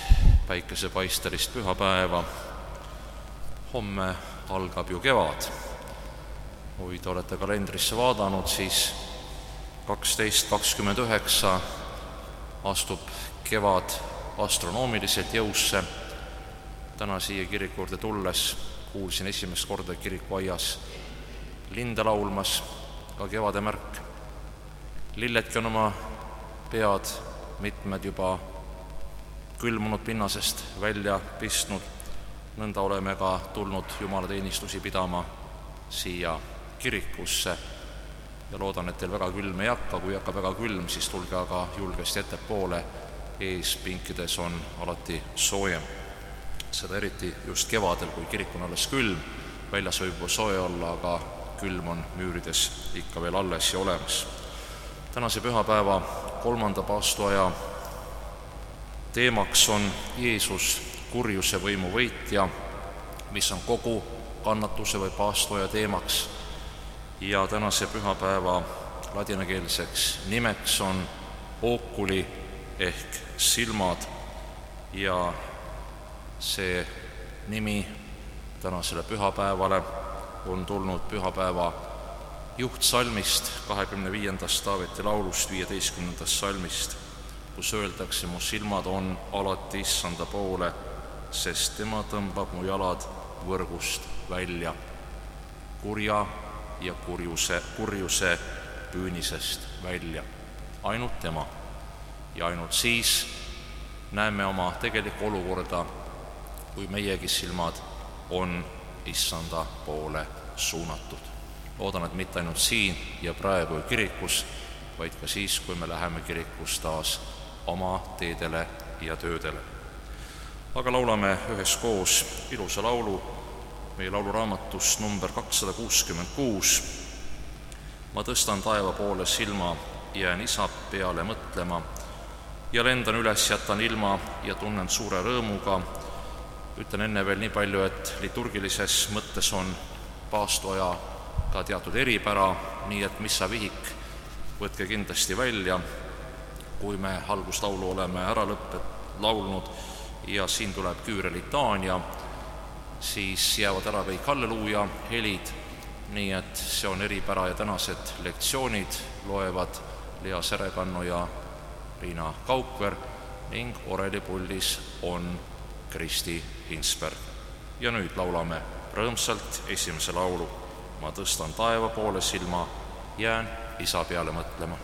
päikesepaistelist pühapäeva. Homme algab ju kevad. Kui te olete kalendrisse vaadanud, siis 12.29 astub kevad astronoomiliselt jõusse. Täna siia kiriku juurde tulles kuulsin esimest korda kirikuaias linde laulmas, ka kevade märk. Lilledki on oma pead mitmed juba külmunud pinnasest välja pistnud. Nõnda oleme ka tulnud jumalateenistusi pidama siia kirikusse ja loodan, et teil väga külm ei hakka. Kui hakkab väga külm, siis tulge aga julgesti ettepoole, ees pinkides on alati soojem. Seda eriti just kevadel, kui kirik on alles külm, väljas võib juba soe olla, aga külm on müürides ikka veel alles ja olemas. Tänase pühapäeva 3. paastuaja teemaks on Jeesus, kurjuse võimu võitja, mis on kogu kannatuse või paastuaja teemaks. Ja tänase pühapäeva ladinakeelseks nimeks on oculi ehk silmad ja see nimi tänasele pühapäevale on tulnud pühapäeva juhtsalmist 25. Taaveti laulust 15. salmist, kus öeldakse: mu silmad on alati Issanda poole, sest tema tõmbab mu jalad võrgust välja, kurja ja kurjuse püünisest välja. Ainult tema ja ainult siis näeme oma tegelikku olukorda, kui meiegi silmad on Issanda poole suunatud. Loodan, et mitte ainult siin ja praegu kirikus, vaid ka siis, kui me läheme kirikus taas oma teedele ja töödele. Aga laulame üheskoos ilusa laulu meie lauluraamatust number 266. Ma tõstan taeva poole silma, jään Isa peale mõtlema ja lendan üles, jätan ilma ja tunnen suure rõõmuga. Ütlen enne veel nii palju, et liturgilises mõttes on paastuaja ka teatud eripära, nii et missavihik võtke kindlasti välja, kui me alguslaulu oleme ära laulnud ja siin tuleb küüre litaania, siis jäävad ära kõik halleluuja helid, nii et see on eripära ja tänased lektsioonid loevad Lea Serekannu ja Riina Kaukver ning orelipuldis on Kristi Hinsberg. Ja nüüd laulame rõõmsalt esimese laulu. Ma tõstan taeva poole silma, jään Isa peale mõtlema.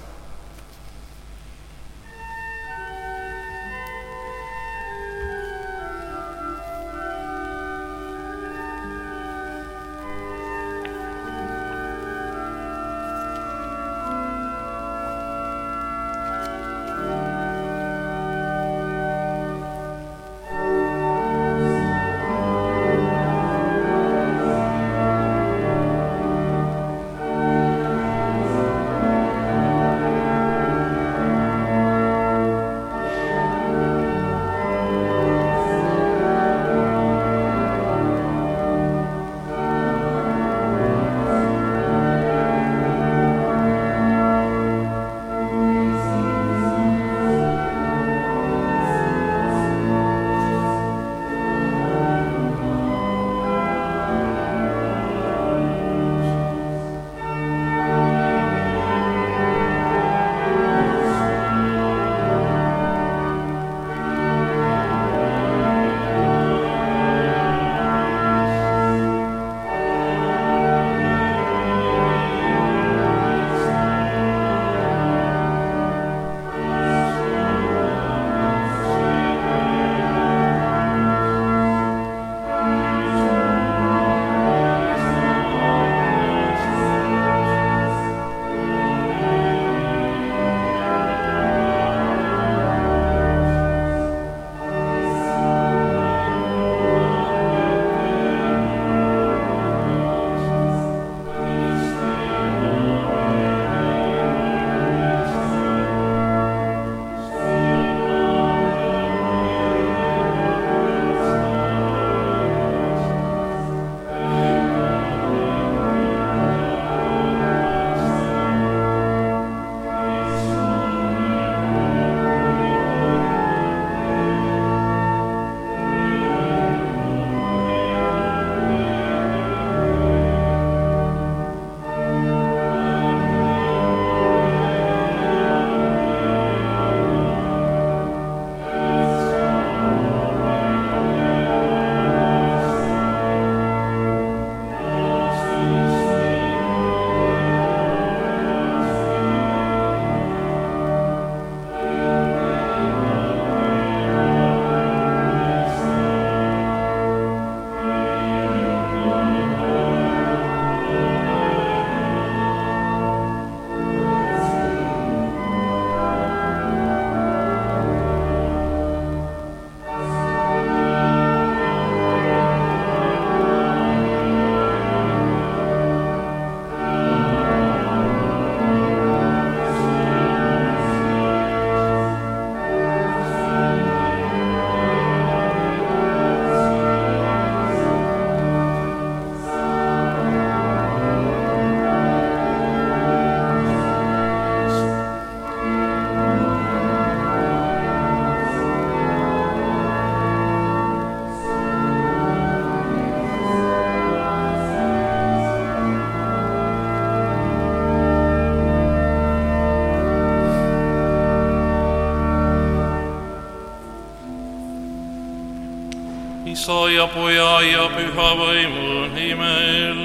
Isa ja Poja ja Püha Vaimu nimel.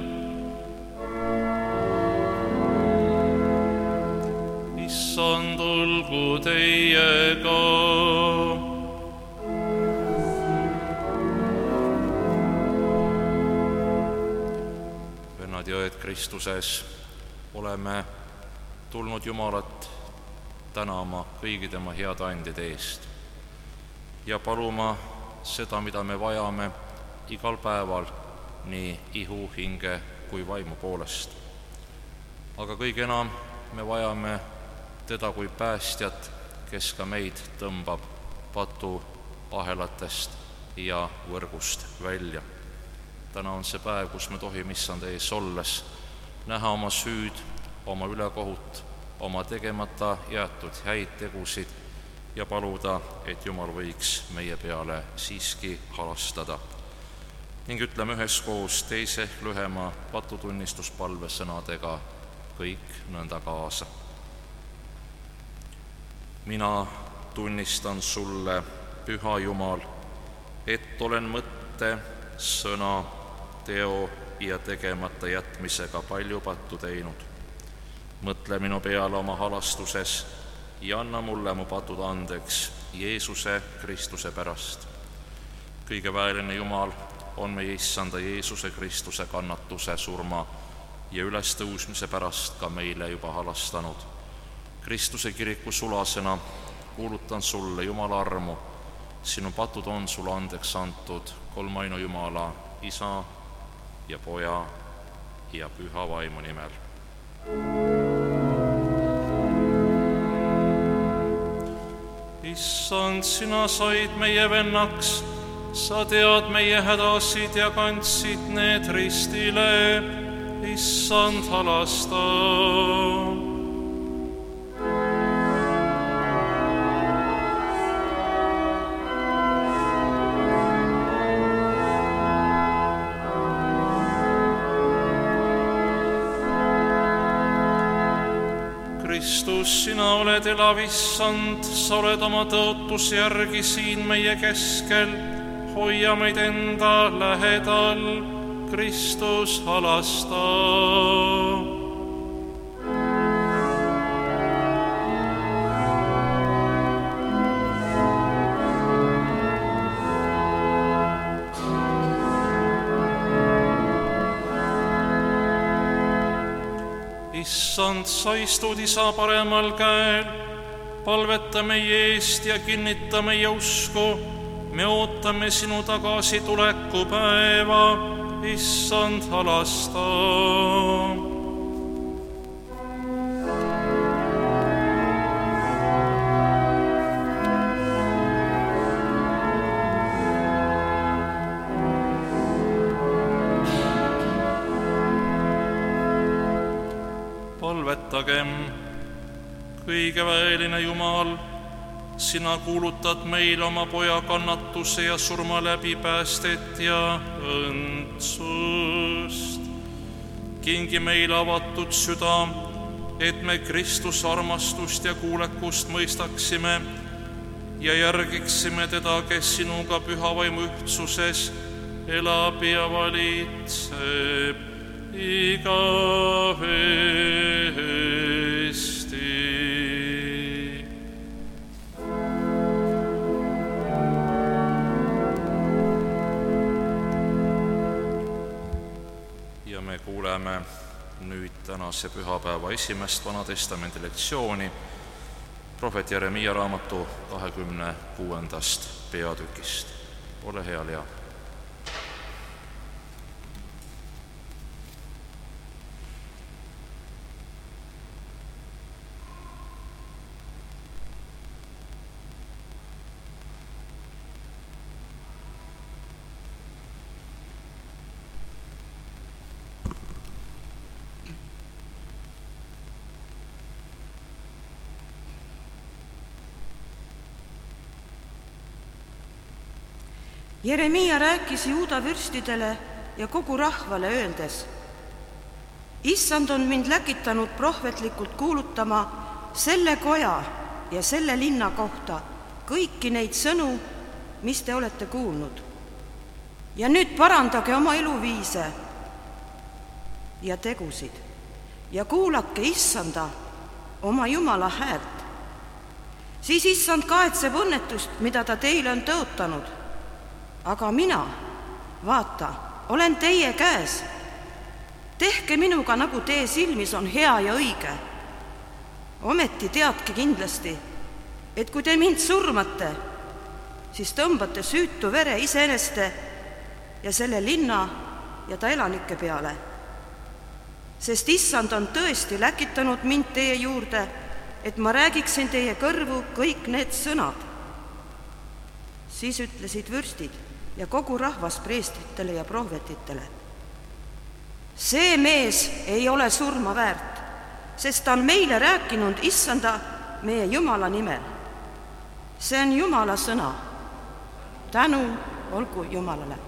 Issand olgu teiega. Vennad ja õed Kristuses, oleme tulnud Jumalat tänama kõigi tema heade andide eest ja paluma seda, mida me vajame igal päeval nii ihu, hinge kui vaimu poolest. Aga kõige enam me vajame teda kui päästjat, kes ka meid tõmbab patu ahelatest ja võrgust välja. Täna on see päev, kus me tohime Issanda ees olles näha oma süüd, oma ülekohut, oma tegemata jäetud häid tegusid ja paluda, et Jumal võiks meie peale siiski halastada. Ning ütleme üheskoos teise ehk lühema patutunnistuspalve sõnadega kõik nõnda kaasa. Mina tunnistan sulle, Püha Jumal, et olen mõtte, sõna, teo ja tegemata jätmisega palju pattu teinud. Mõtle minu peale oma halastuses ja anna mulle mu patud andeks Jeesuse Kristuse pärast. Kõige väeline Jumal on meie Issanda Jeesuse Kristuse kannatuse, surma ja ülestõusmise pärast ka meile juba halastanud. Kristuse kiriku sulasena kuulutan sulle Jumala armu, sinu patud on sulle andeks antud kolmainu Jumala, Isa ja Poja ja Püha Vaimu nimel. Issand, sina said meie vennaks, sa tead meie hädasid ja kandsid need ristile. Issand, halasta. Kristus, sina oled elav Issand, sa oled oma tõotuse järgi siin meie keskel, hoia meid enda lähedal, Kristus, halasta. Issand, sa istud Isa paremal käel, palveta meie eest ja kinnita meie usku. Me ootame sinu tagasituleku päeva, Issand, halasta. Palvetagem, kõigeväeline Jumal, sina kuulutad meile oma Poja kannatuse ja surma läbi päästet ja õndsust. Kingi meile avatud süda, et me Kristuse armastust ja kuulekust mõistaksime ja järgiksime teda, kes sinuga Püha Vaimu ühtsuses elab ja valitseb igavesti. Ja me kuuleme nüüd tänase pühapäeva esimest Vanatestamendi lektsiooni prohvet Jeremiia raamatu 26. peatükist. Ole hea, Lea. Jeremiia rääkis Juuda vürstidele ja kogu rahvale öeldes: Issand on mind läkitanud prohvetlikult kuulutama selle koja ja selle linna kohta kõiki neid sõnu, mis te olete kuulnud. Ja nüüd parandage oma eluviise ja tegusid ja kuulake Issanda, oma Jumala häält. Siis Issand kaetseb õnnetust, mida ta teile on tõotanud. Aga mina, vaata, olen teie käes. Tehke minuga, nagu teie silmis on hea ja õige. Ometi teadke kindlasti, et kui te mind surmate, siis tõmbate süütu vere iseeneste ja selle linna ja ta elanike peale. Sest Issand on tõesti läkitanud mind teie juurde, et ma räägiksin teie kõrvu kõik need sõnad. Siis ütlesid vürstid ja kogu rahvas preestritele ja prohvetitele: see mees ei ole surma väärt, sest ta on meile rääkinud Issanda, meie Jumala nimel. See on Jumala sõna. Tänu olgu Jumalale.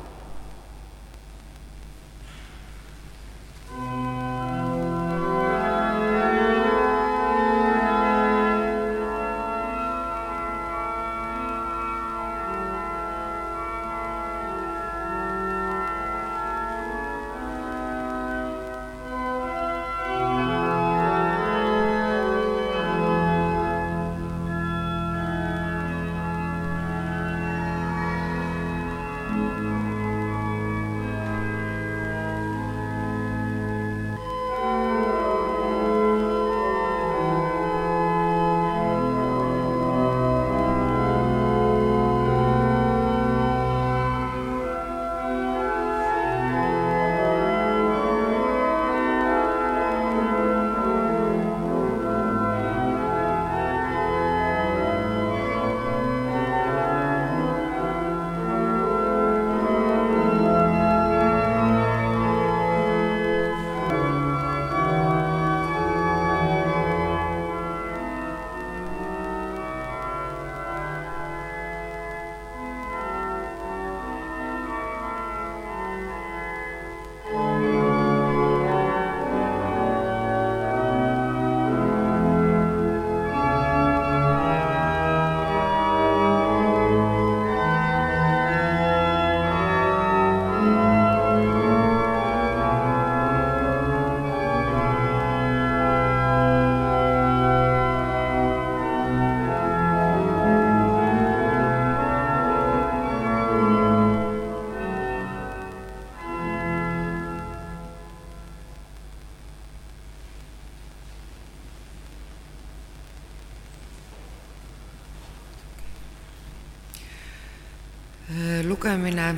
Lugemine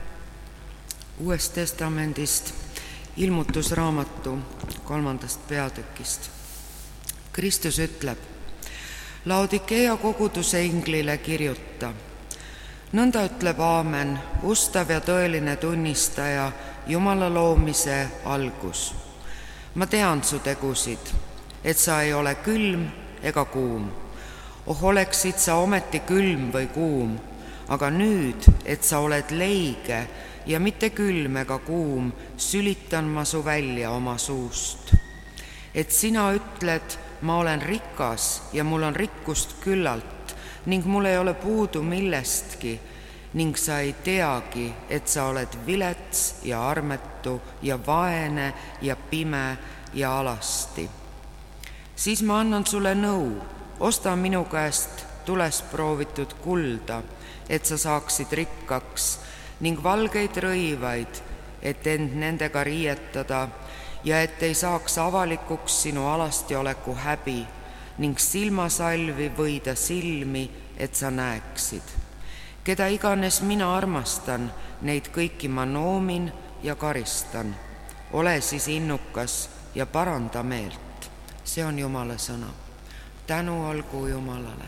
Uuest Testamendist, Ilmutusraamatu 3. peatükist. Kristus ütleb: Laodikea koguduse inglile kirjuta. Nõnda ütleb Aamen, ustav ja tõeline tunnistaja, Jumala loomise algus. Ma tean su tegusid, et sa ei ole külm ega kuum. Oleksid sa ometi külm või kuum, aga nüüd, et sa oled leige ja mitte külm ega kuum, sülitan ma su välja oma suust. Et sina ütled, ma olen rikas ja mul on rikkust küllalt ning mul ei ole puudu millestki, ning sa ei teagi, et sa oled vilets ja armetu ja vaene ja pime ja alasti. Siis ma annan sulle nõu, osta minu käest tules proovitud kulda, et sa saaksid rikkaks, ning valgeid rõivaid, et end nendega riietada ja et ei saaks avalikuks sinu alastioleku häbi, ning silmasalvi võida silmi, et sa näeksid. Keda iganes mina armastan, neid kõiki ma noomin ja karistan. Ole siis innukas ja paranda meelt. See on Jumala sõna. Tänu olgu Jumalale.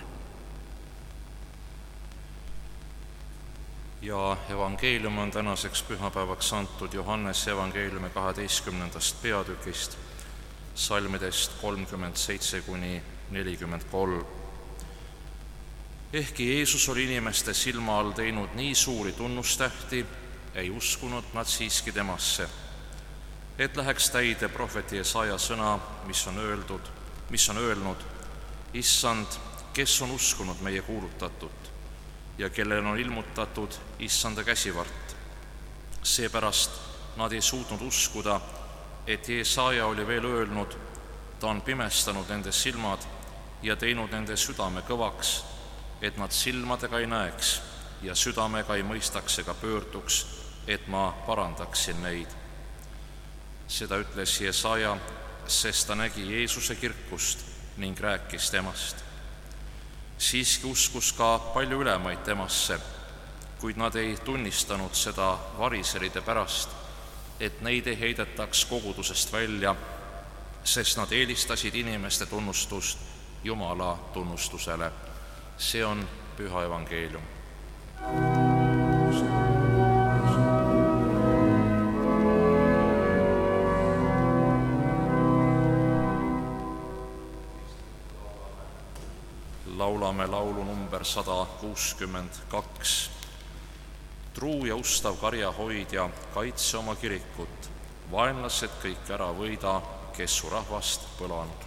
Ja evangeelium on tänaseks pühapäevaks antud Johannese evangeeliumi 12. peatükist, salmidest 37–43. Ehkki Jeesus oli inimeste silma all teinud nii suuri tunnustähti, ei uskunud nad siiski temasse, et läheks täide prohveti Jesaja sõna, mis on öelnud: Issand, kes on uskunud meie kuulutatut ja kellel on ilmutatud Issanda käsivart. Seepärast nad ei suutnud uskuda, et Jesaja oli veel öelnud, ta on pimestanud nende silmad ja teinud nende südame kõvaks, et nad silmadega ei näeks ja südamega ei mõistaks ega pöörduks, et ma parandaksin neid. Seda ütles Jesaja, sest ta nägi Jeesuse kirkust ning rääkis temast. Siiski uskus ka palju ülemaid temasse, kuid nad ei tunnistanud seda variseride pärast, et neid ei heidetaks kogudusest välja, sest nad eelistasid inimeste tunnustust Jumala tunnustusele. See on püha evangeelium. Laulame laulu number 162. Truu ja ustav karjahoidja, kaitse oma kirikut, vaenlased kõik ära võida, kes su rahvast põlanud.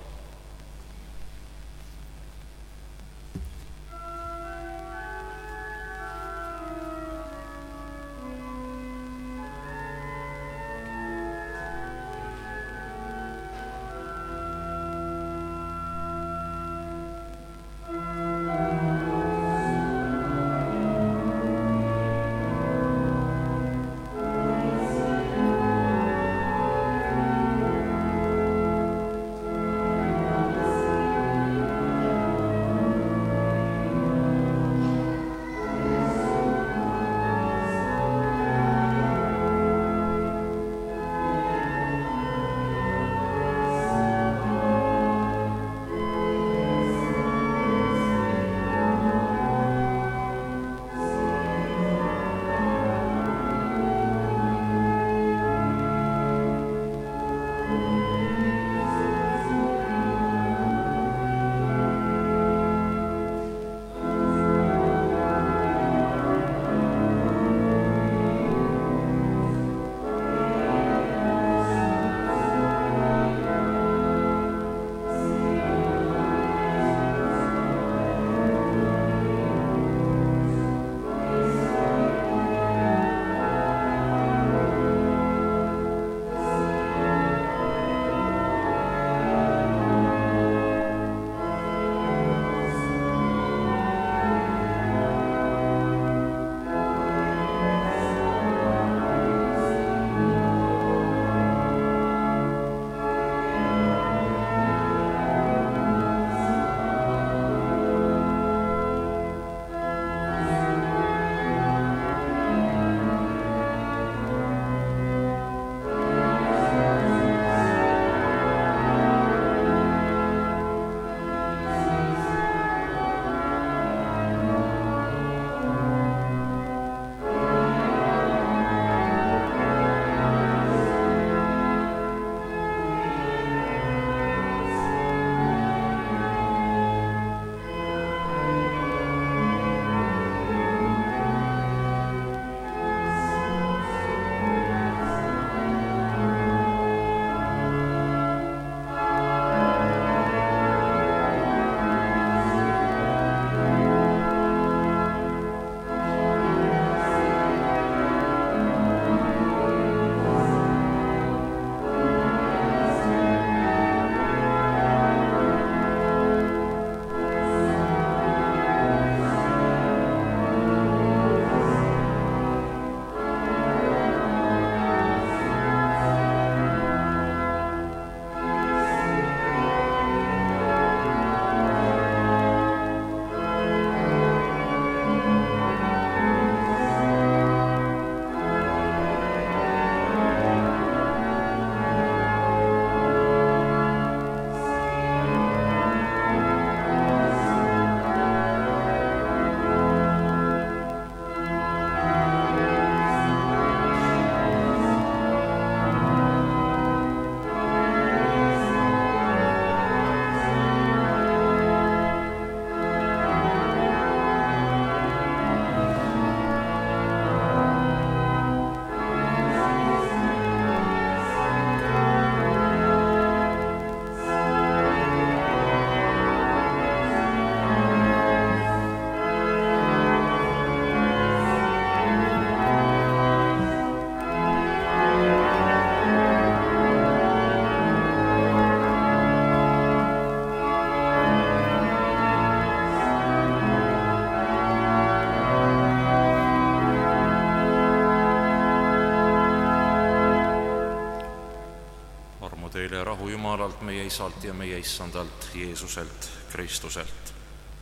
meile rahu Jumalalt, meie Isalt ja meie Issandalt Jeesuselt Kristuselt.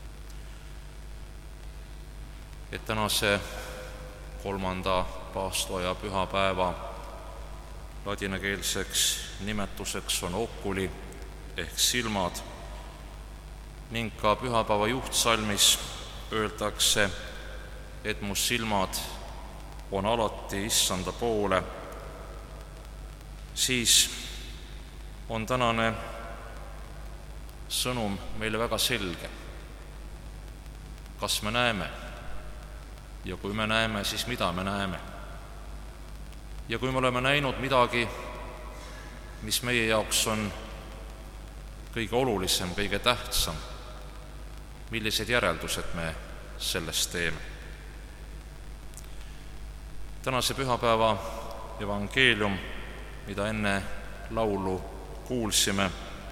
Et tänase 3. paastoaja pühapäeva ladinakeelseks nimetuseks on oculi ehk silmad ning ka pühapäeva juhtsalmis öeldakse, et mu silmad on alati Issanda poole, siis on tänane sõnum meile väga selge. Kas me näeme? Ja kui me näeme, siis mida me näeme? Ja kui me oleme näinud midagi, mis meie jaoks on kõige olulisem, kõige tähtsam, millised järeldused me sellest teeme? Tänase pühapäeva evangeelium, mida enne laulu kuulsime,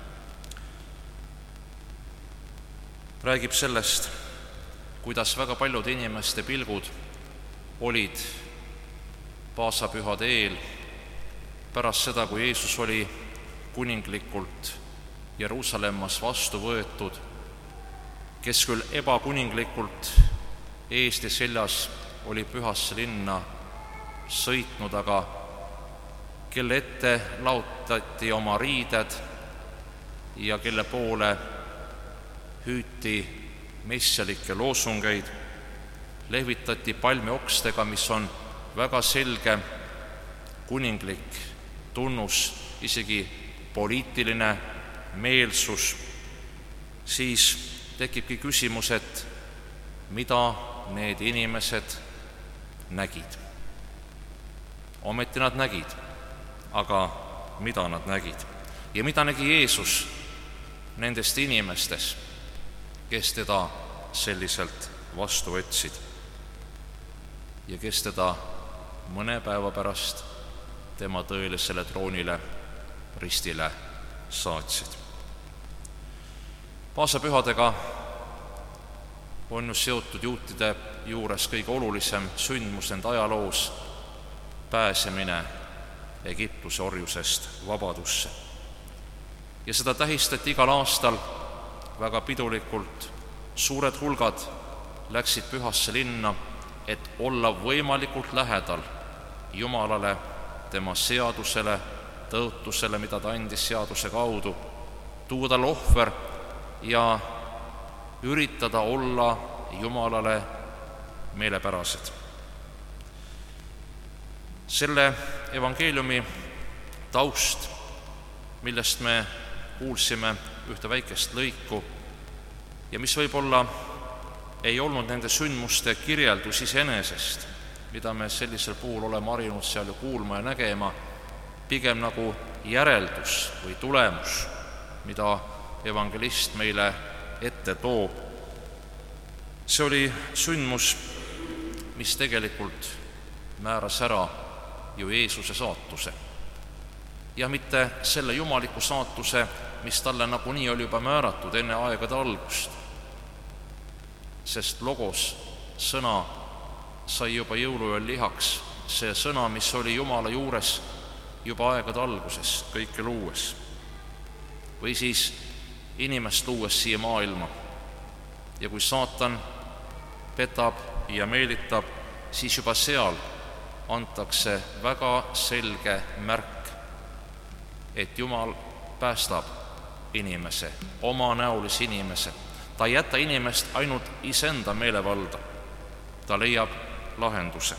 räägib sellest, kuidas väga paljude inimeste pilgud olid paasapühade eel pärast seda, kui Jeesus oli kuninglikult Jeruusalemmas vastu võetud, kes küll ebakuninglikult eest ja seljas oli pühasse linna sõitnud, aga kelle ette laotati oma riided ja kelle poole hüüti messialikke loosungeid, lehvitati palmiokstega, mis on väga selge kuninglik tunnus, isegi poliitiline meelsus, siis tekibki küsimus, et mida need inimesed nägid. Ometi nad nägid, aga mida nad nägid? Ja mida nägi Jeesus nendest inimestes, kes teda selliselt vastu võtsid ja kes teda mõne päeva pärast tema tõelisele troonile ristile saatsid? Paasapühadega on just seotud juutide juures kõige olulisem sündmus nende ajaloos, pääsemine Egiptuse orjusest vabadusse. Ja seda tähistati igal aastal väga pidulikult. Suured hulgad läksid pühasse linna, et olla võimalikult lähedal Jumalale, tema seadusele, tõotusele, mida ta andis seaduse kaudu, tuua talle ohver ja üritada olla Jumalale meelepärased. Selle evangeeliumi taust, millest me kuulsime ühte väikest lõiku ja mis võib-olla ei olnud nende sündmuste kirjeldus iseenesest, mida me sellisel puhul oleme harjunud seal ju kuulma ja nägema, pigem nagu järeldus või tulemus, mida evangelist meile ette toob. See oli sündmus, mis tegelikult määras ära ju Jeesuse saatuse. Ja mitte selle jumaliku saatuse, mis talle nagunii oli juba määratud enne aegade algust. Sest logos, sõna, sai juba jõuluööl lihaks, see sõna, mis oli Jumala juures juba aegade alguses, kõike luues. Või siis inimest luues siia maailma. Ja kui saatan petab ja meelitab, siis juba seal antakse väga selge märk, et Jumal päästab inimese, omanäolise inimese. Ta ei jäta inimest ainult iseenda meelevalda, ta leiab lahenduse.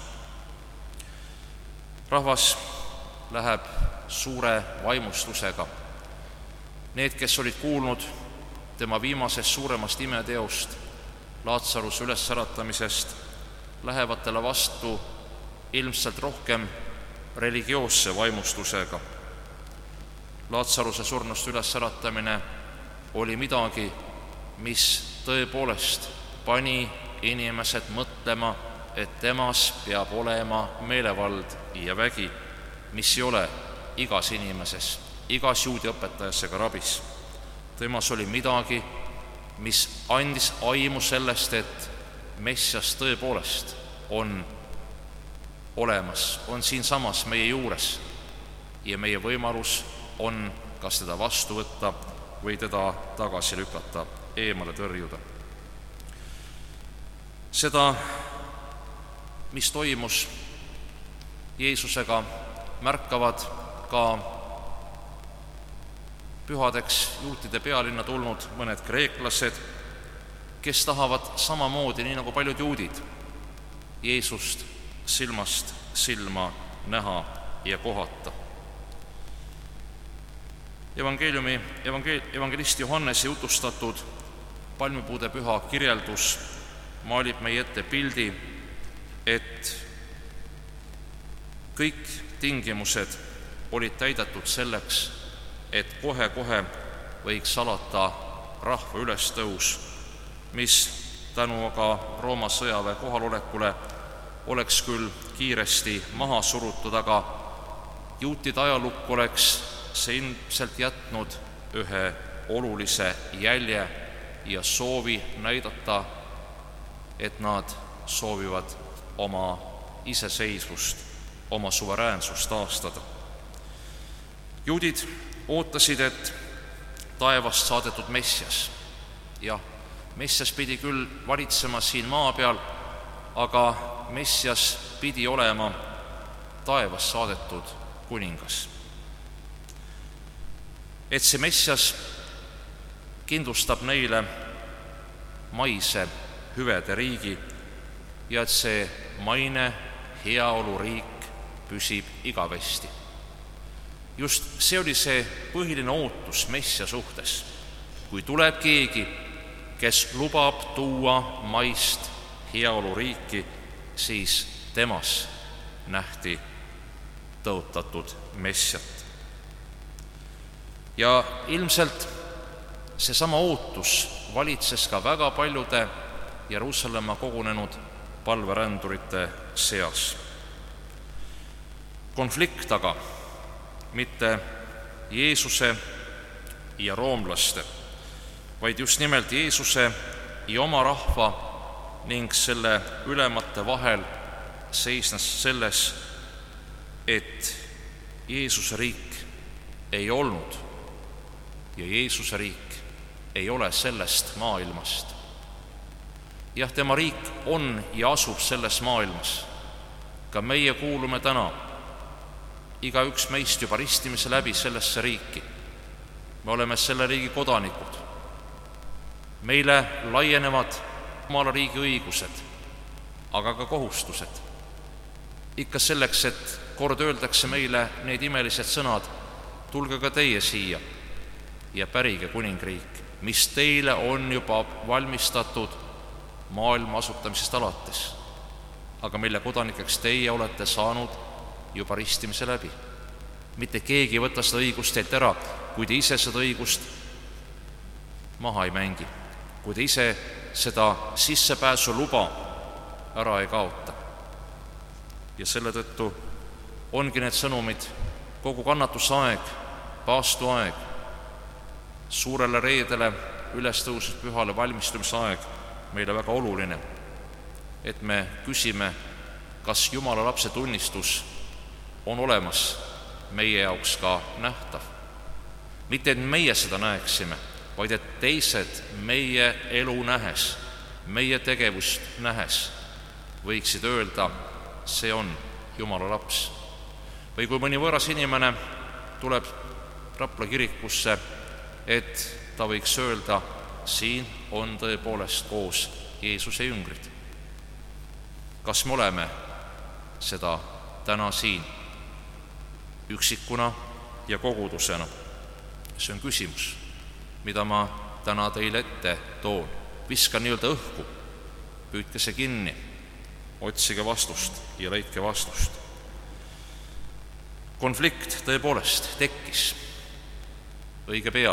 Rahvas läheb suure vaimustusega. Need, kes olid kuulnud tema viimasest suuremast imeteost, Laatsaruse ülesäratamisest, lähevad talle vastu ilmselt rohkem religioosse vaimustusega. Laatsaruse surnust ülesäratamine oli midagi, mis tõepoolest pani inimesed mõtlema, et temas peab olema meelevald ja vägi, mis ei ole igas inimeses, igas juudi õpetajas ega rabis. Temas oli midagi, mis andis aimu sellest, et Messias tõepoolest on olemas, on siinsamas meie juures ja meie võimalus on kas teda vastu võtta või teda tagasi lükata, eemale tõrjuda. Seda, mis toimus Jeesusega, märkavad ka pühadeks juutide pealinna tulnud mõned kreeklased, kes tahavad samamoodi, nii nagu paljud juudid, Jeesust silmast silma näha ja kohata. Evangelist Johannese jutustatud palmipuude püha kirjeldus maalib meie ette pildi, et kõik tingimused olid täidetud selleks, et kohe-kohe võiks alata rahva ülestõus, mis tänu aga Rooma sõjaväe kohalolekule oleks küll kiiresti maha surutud, aga juutide ajalukku oleks see ilmselt jätnud ühe olulise jälje ja soovi näidata, et nad soovivad oma iseseisvust, oma suveräänsust taastada. Juudid ootasid, et taevast saadetud Messias, jah, Messias pidi küll valitsema siin maa peal, aga Messias pidi olema taevast saadetud kuningas. Et see Messias kindlustab neile maise hüvede riigi ja et see maine heaoluriik püsib igavesti. Just see oli see põhiline ootus Messia suhtes. Kui tuleb keegi, kes lubab tuua maist heaoluriiki, siis temas nähti tõotatud Messiat. Ja ilmselt seesama ootus valitses ka väga paljude Jeruusalemma kogunenud palverändurite seas. Konflikt aga mitte Jeesuse ja roomlaste, vaid just nimelt Jeesuse ja oma rahva ning selle ülemate vahel seisnes selles, et Jeesuse riik ei olnud ja Jeesuse riik ei ole sellest maailmast. Jah, tema riik on ja asub selles maailmas. Ka meie kuulume täna, igaüks meist juba ristimise läbi sellesse riiki. Me oleme selle riigi kodanikud. Meile laienevad Jumala riigi õigused, aga ka kohustused. Ikka selleks, et kord öeldakse meile need imelised sõnad, tulge ka teie siia ja pärige kuningriik, mis teile on juba valmistatud maailma asutamisest alates, aga mille kodanikeks teie olete saanud juba ristimise läbi. Mitte keegi ei võta seda õigust teilt ära, kui te ise seda õigust maha ei mängi, kui te ise seda sissepääsu luba ära ei kaota. Ja selle tõttu ongi need sõnumid, kogu kannatusaeg, paastuaeg, suurele reedele, ülestõusmise pühale valmistumise aeg meile väga oluline, et me küsime, kas Jumala lapse tunnistus on olemas meie jaoks ka nähtav. Mitte, et meie seda näeksime, vaid et teised meie elu nähes, meie tegevust nähes võiksid öelda, see on Jumala laps. Või kui mõni võõras inimene tuleb Rapla kirikusse, et ta võiks öelda, siin on tõepoolest koos Jeesuse jüngrid. Kas me oleme seda täna siin üksikuna ja kogudusena? See on küsimus, mida ma täna teile ette toon. Viskan nii-öelda õhku, püüdke see kinni, otsige vastust ja leidke vastust. Konflikt tõepoolest tekkis õige pea.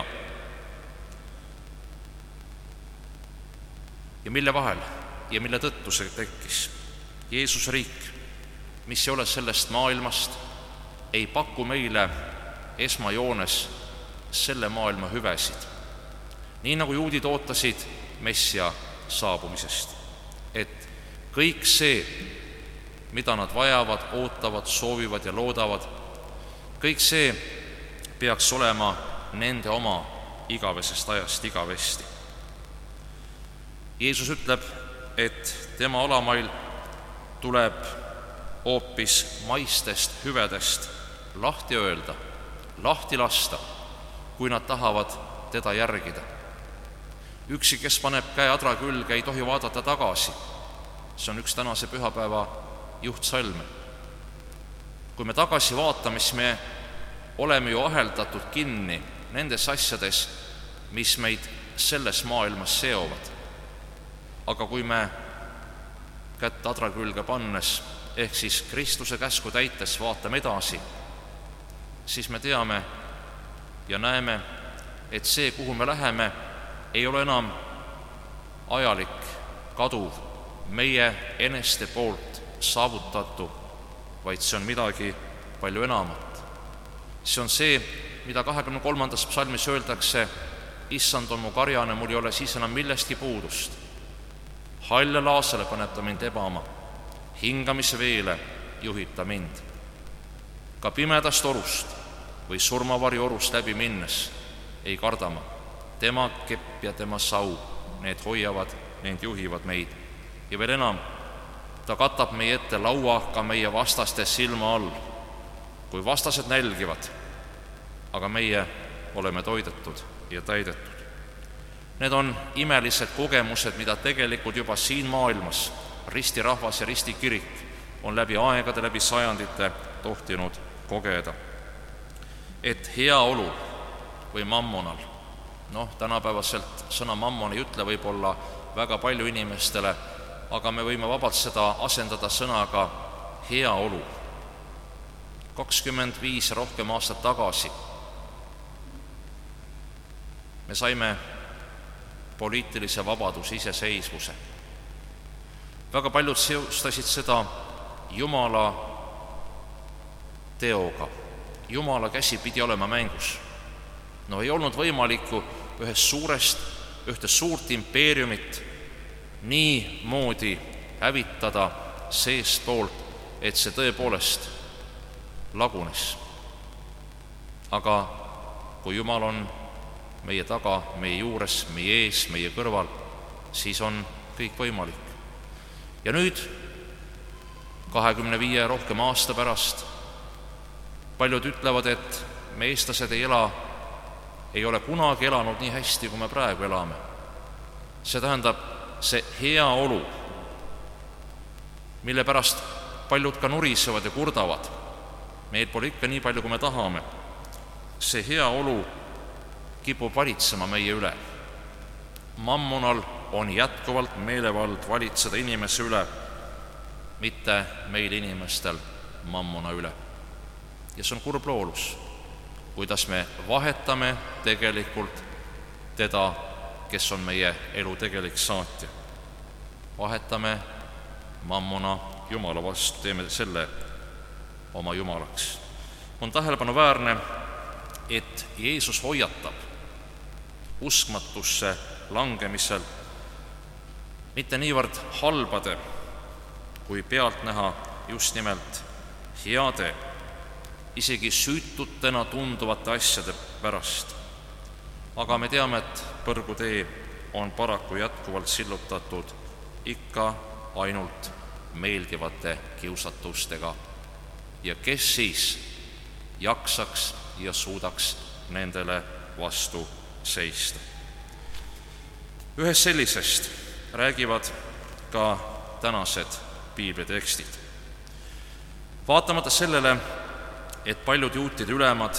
Ja mille vahel ja mille tõttu see tekkis? Jeesuse riik, mis ei ole sellest maailmast, ei paku meile esmajoones selle maailma hüvesid. Nii nagu juudid ootasid Messia saabumisest, et kõik see, mida nad vajavad, ootavad, soovivad ja loodavad, kõik see peaks olema nende oma igavesest ajast igavesti. Jeesus ütleb, et tema alamail tuleb hoopis maistest hüvedest lahti öelda, lahti lasta, kui nad tahavad teda järgida. Üksi, kes paneb käe adra külge, ei tohi vaadata tagasi. See on üks tänase pühapäeva juhtsalme. Kui me tagasi vaatame, siis me oleme ju aheldatud kinni nendes asjades, mis meid selles maailmas seovad. Aga kui me kätt adra külge pannes, ehk siis Kristuse käsku täites vaatame edasi, siis me teame ja näeme, et see, kuhu me läheme, ei ole enam ajalik, kaduv, meie eneste poolt saavutatu, vaid see on midagi palju enamat. See on see, mida 23. psalmis öeldakse: issand on mu karjane, mul ei ole siis enam millestki puudust. Halle laasele paneb ta mind ebama, hingamise veele juhib ta mind. Ka pimedast orust või surmavari orust läbi minnes ei karda ma. Tema kepp ja tema sau, need hoiavad, need juhivad meid. Ja veel enam, ta katab meie ette laua ka meie vastaste silma all, kui vastased nälgivad, aga meie oleme toidetud ja täidetud. Need on imelised kogemused, mida tegelikult juba siin maailmas ristirahvas ja ristikirik on läbi aegade, läbi sajandite tohtinud kogeda. Et heaolu või mammonal, tänapäevaselt sõna mammon ei ütle võib-olla väga palju inimestele, aga me võime vabalt seda asendada sõnaga heaolu. 25 ja rohkem aastat tagasi me saime poliitilise vabaduse, iseseisvuse. Väga paljud seostasid seda Jumala teoga. Jumala käsi pidi olema mängus. Ei olnud võimalikku ühte suurt impeeriumit nii moodi hävitada seest poolt, et see tõepoolest lagunes. Aga kui Jumal on meie taga, meie juures, meie ees, meie kõrval, siis on kõik võimalik. Ja nüüd, 25 ja rohkem aasta pärast, paljud ütlevad, et me eestlased ei ole kunagi elanud nii hästi, kui me praegu elame. See tähendab, see heaolu, mille pärast paljud ka nurisevad ja kurdavad, meil pole ikka nii palju, kui me tahame, see heaolu kipub valitsema meie üle. Mammonal on jätkuvalt meelevald valitseda inimese üle, mitte meil inimestel mammona üle. Ja see on kurb loolus, kuidas me vahetame tegelikult teda, kes on meie elu tegelik saatja. Vahetame mammona Jumala vastu, teeme selle oma Jumalaks. On tähelepanuväärne, et Jeesus hoiatab uskmatusse langemisel mitte niivõrd halbade, kui pealtnäha just nimelt heade, isegi süütutena tunduvate asjade pärast. Aga me teame, et põrgutee on paraku jätkuvalt sillutatud ikka ainult meeldivate kiusatustega. Ja kes siis jaksaks ja suudaks nendele vastu seista? Ühest sellisest räägivad ka tänased piiblitekstid. Vaatamata sellele, et paljud juutide ülemad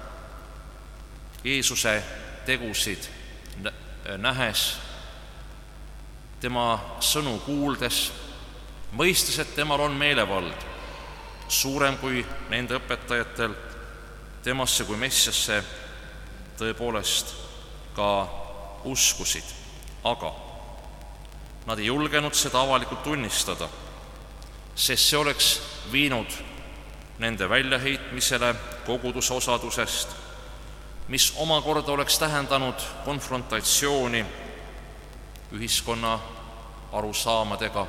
Jeesuse tegusid nähes, tema sõnu kuuldes, mõistes, et temal on meelevald suurem kui nende õpetajatel, temasse kui Messiasse tõepoolest ka uskusid, aga nad ei julgenud seda avalikult tunnistada, sest see oleks viinud nende väljaheitmisele koguduse osadusest, mis omakorda oleks tähendanud konfrontatsiooni ühiskonna arusaamadega.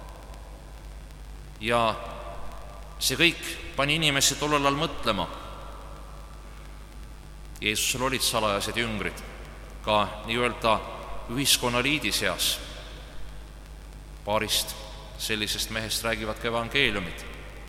Ja see kõik pani inimesi tollel ajal mõtlema, Jeesusel olid salajased jüngrid ka nii-öelda ühiskonnaliidi seas. Paarist sellisest mehest räägivad ka evangeeliumid.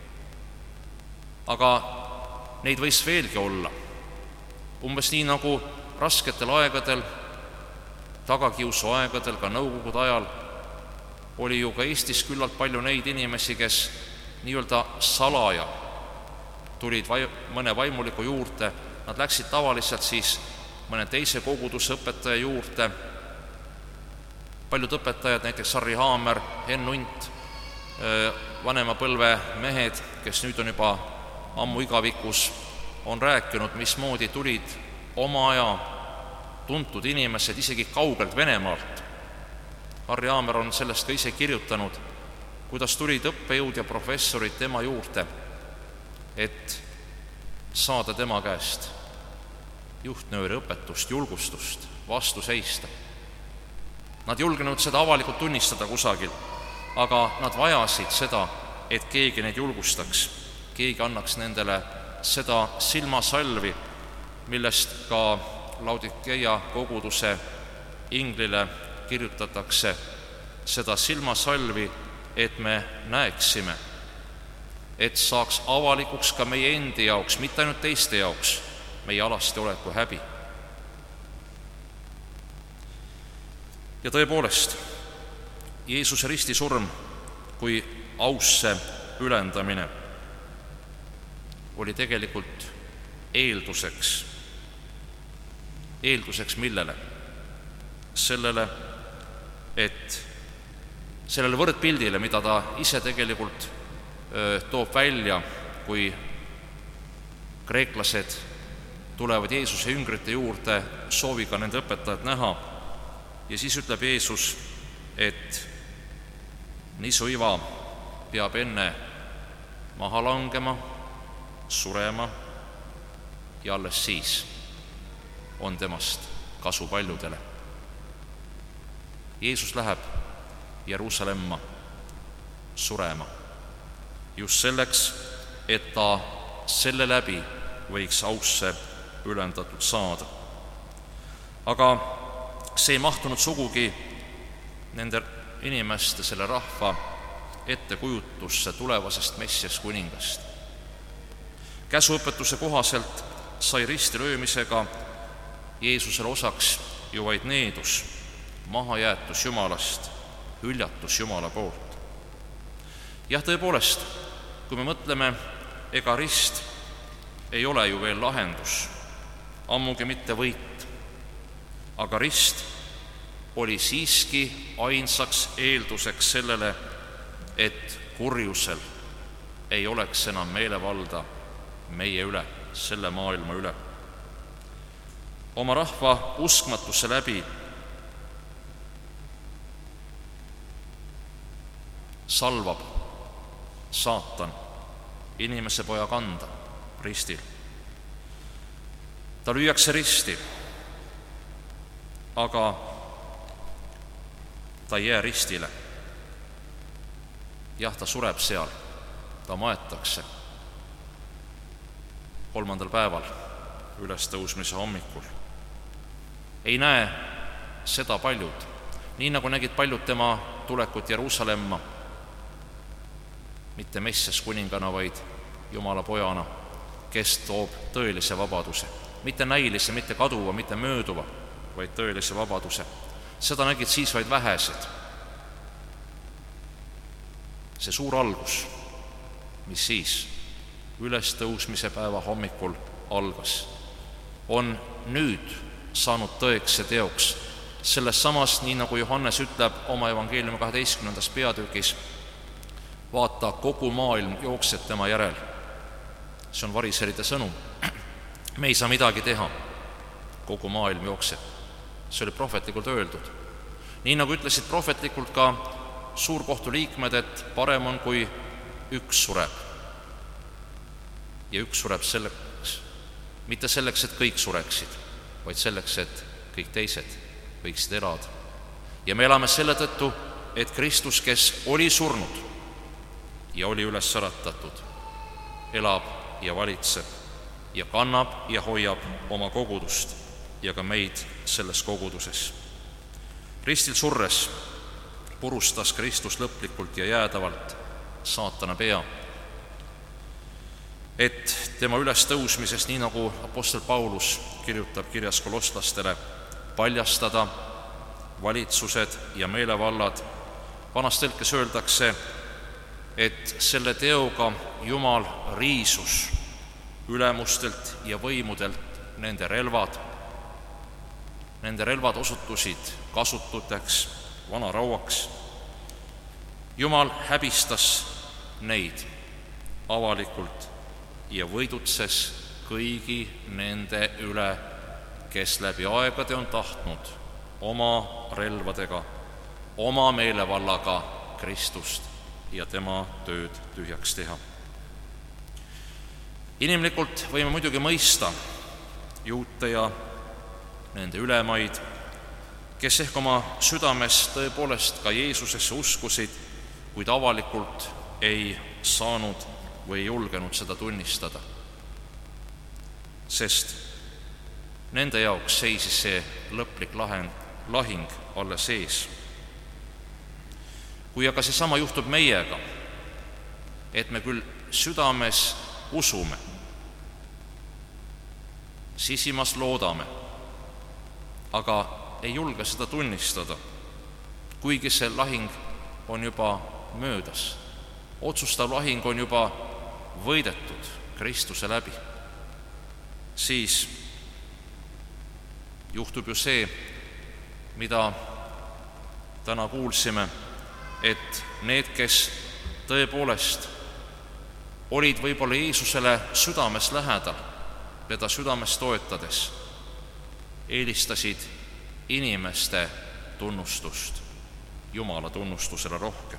Aga neid võis veelgi olla. Umbes nii nagu rasketel aegadel, tagakiusu aegadel, ka nõukogude ajal, oli ju ka Eestis küllalt palju neid inimesi, kes nii-öelda salaja tulid mõne vaimuliku juurde. Nad läksid tavaliselt siis mõne teise koguduse õpetaja juurde. Paljud õpetajad, näiteks Harri Haamer, Henn Unt, vanema põlve mehed, kes nüüd on juba ammu igavikus, on rääkinud, mismoodi tulid oma aja tuntud inimesed isegi kaugelt Venemaalt. Harri Haamer on sellest ka ise kirjutanud, kuidas tulid õppejõud ja professorid tema juurde, et saada tema käest juhtnööri õpetust, julgustust, vastu seista. Nad julgenud seda avalikult tunnistada kusagil, aga nad vajasid seda, et keegi neid julgustaks, keegi annaks nendele seda silmasalvi, millest ka Laodikeia koguduse inglile kirjutatakse, seda silmasalvi, et me näeksime, et saaks avalikuks ka meie endi jaoks, mitte ainult teiste jaoks, meie alasti oleku häbi. Ja tõepoolest, Jeesuse ristisurm kui ausse ülendamine oli tegelikult eelduseks millele? Sellele, et sellele võrdpildile, mida ta ise tegelikult toob välja, kui kreeklased tulevad Jeesuse jüngrite juurde sooviga nende õpetajat näha, ja siis ütleb Jeesus, et nisuiva peab enne maha langema, surema ja alles siis on temast kasu paljudele. Jeesus läheb Jeruusalemma surema just selleks, et ta selle läbi võiks ausse ülendatud saada. Aga see ei mahtunud sugugi nende inimeste, selle rahva ettekujutusse tulevasest Messias kuningast. Käsuõpetuse kohaselt sai ristilöömisega Jeesusele osaks ju vaid needus, mahajäetus Jumalast, hüljatus Jumala poolt. Jah, tõepoolest, kui me mõtleme, ega rist ei ole ju veel lahendus, ammugi mitte võit, aga rist oli siiski ainsaks eelduseks sellele, et kurjusel ei oleks enam meelevalda meie üle, selle maailma üle. Oma rahva uskmatuse läbi salvab saatan inimese poja kanda ristil. Ta lüüakse risti, aga ta ei jää ristile. Jah, ta sureb seal, ta maetakse 3. päeval ülestõusmise hommikul. Ei näe seda paljud, nii nagu nägid paljud tema tulekut Jeruusalemma, mitte Messias kuningana, vaid Jumala pojana, kes toob tõelise vabaduse. Mitte näilise, mitte kaduva, mitte mööduva, vaid tõelise vabaduse. Seda nägid siis vaid vähesed. See suur algus, mis siis ülestõusmise päeva hommikul algas, on nüüd saanud tõeks ja teoks. Selles samas, nii nagu Johannes ütleb oma evangeeliumi 12. peatükis, vaata, kogu maailm jookseb tema järel. See on variseride sõnum. Me ei saa midagi teha. Kogu maailm jookseb. See oli prohvetlikult öeldud. Nii nagu ütlesid prohvetlikult ka suurkohtu liikmed, et parem on, kui üks sureb. Ja üks sureb selleks, mitte selleks, et kõik sureksid, vaid selleks, et kõik teised võiksid elada. Ja me elame selle tõttu, et Kristus, kes oli surnud ja oli üles äratatud, elab ja valitseb ja kannab ja hoiab oma kogudust ja ka meid selles koguduses. Ristil surres purustas Kristus lõplikult ja jäädavalt saatana pea, et tema ülestõusmisest, nii nagu apostel Paulus kirjutab kirjas kolosslastele, paljastada valitsused ja meelevallad. Vanas tõlkes öeldakse, et selle teoga Jumal riisus ülemustelt ja võimudelt nende relvad. Nende relvad osutusid kasututeks vanarauaks. Jumal häbistas neid avalikult ja võidutses kõigi nende üle, kes läbi aegade on tahtnud oma relvadega, oma meelevallaga Kristust ja tema tööd tühjaks teha. Inimlikult võime muidugi mõista juute ja nende ülemaid, kes ehk oma südames tõepoolest ka Jeesusesse uskusid, kuid avalikult ei saanud või ei julgenud seda tunnistada, sest nende jaoks seisis see lõplik lahing alles ees. Kui aga seesama juhtub meiega, et me küll südames usume, sisimas loodame, aga ei julge seda tunnistada, kuigi see lahing on juba möödas, otsustav lahing on juba võidetud Kristuse läbi, siis juhtub ju see, mida täna kuulsime, et need, kes tõepoolest olid võib-olla Jeesusele südames lähedal, teda südames toetades, eelistasid inimeste tunnustust Jumala tunnustusele rohkem.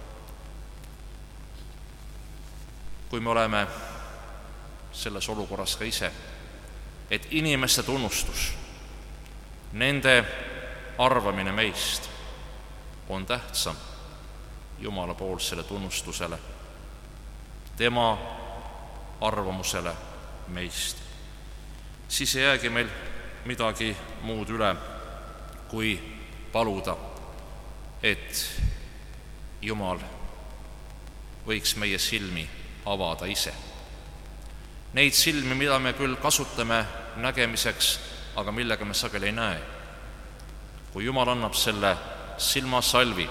Kui me oleme selles olukorras ka ise, et inimeste tunnustus, nende arvamine meist on tähtsam Jumala poolsele tunnustusele, tema arvamusele meist, siis ei jäägi meil midagi muud üle, kui paluda, et Jumal võiks meie silmi avada ise. Neid silmi, mida me küll kasutame nägemiseks, aga millega me sageli ei näe. Kui Jumal annab selle silmasalvi,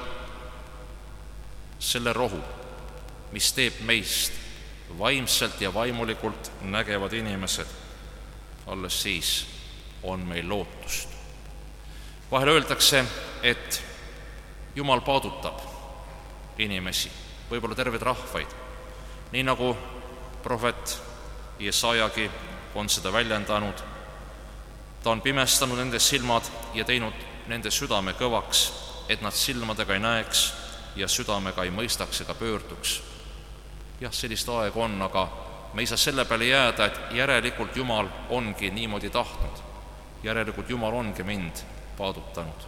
selle rohu, mis teeb meist vaimselt ja vaimulikult nägevad inimesed, alles siis on meil lootust. Vahel öeldakse, et Jumal paadutab inimesi, võib-olla terveid rahvaid, nii nagu prohvet Jesajagi on seda väljendanud. Ta on pimestanud nende silmad ja teinud nende südame kõvaks, et nad silmadega ei näeks ja südamega ei mõistaks ega pöörduks. Jah, sellist aeg on, aga me ei saa selle peale jääda, et järelikult Jumal ongi niimoodi tahtnud. Järelikult Jumal ongi mind paadutanud.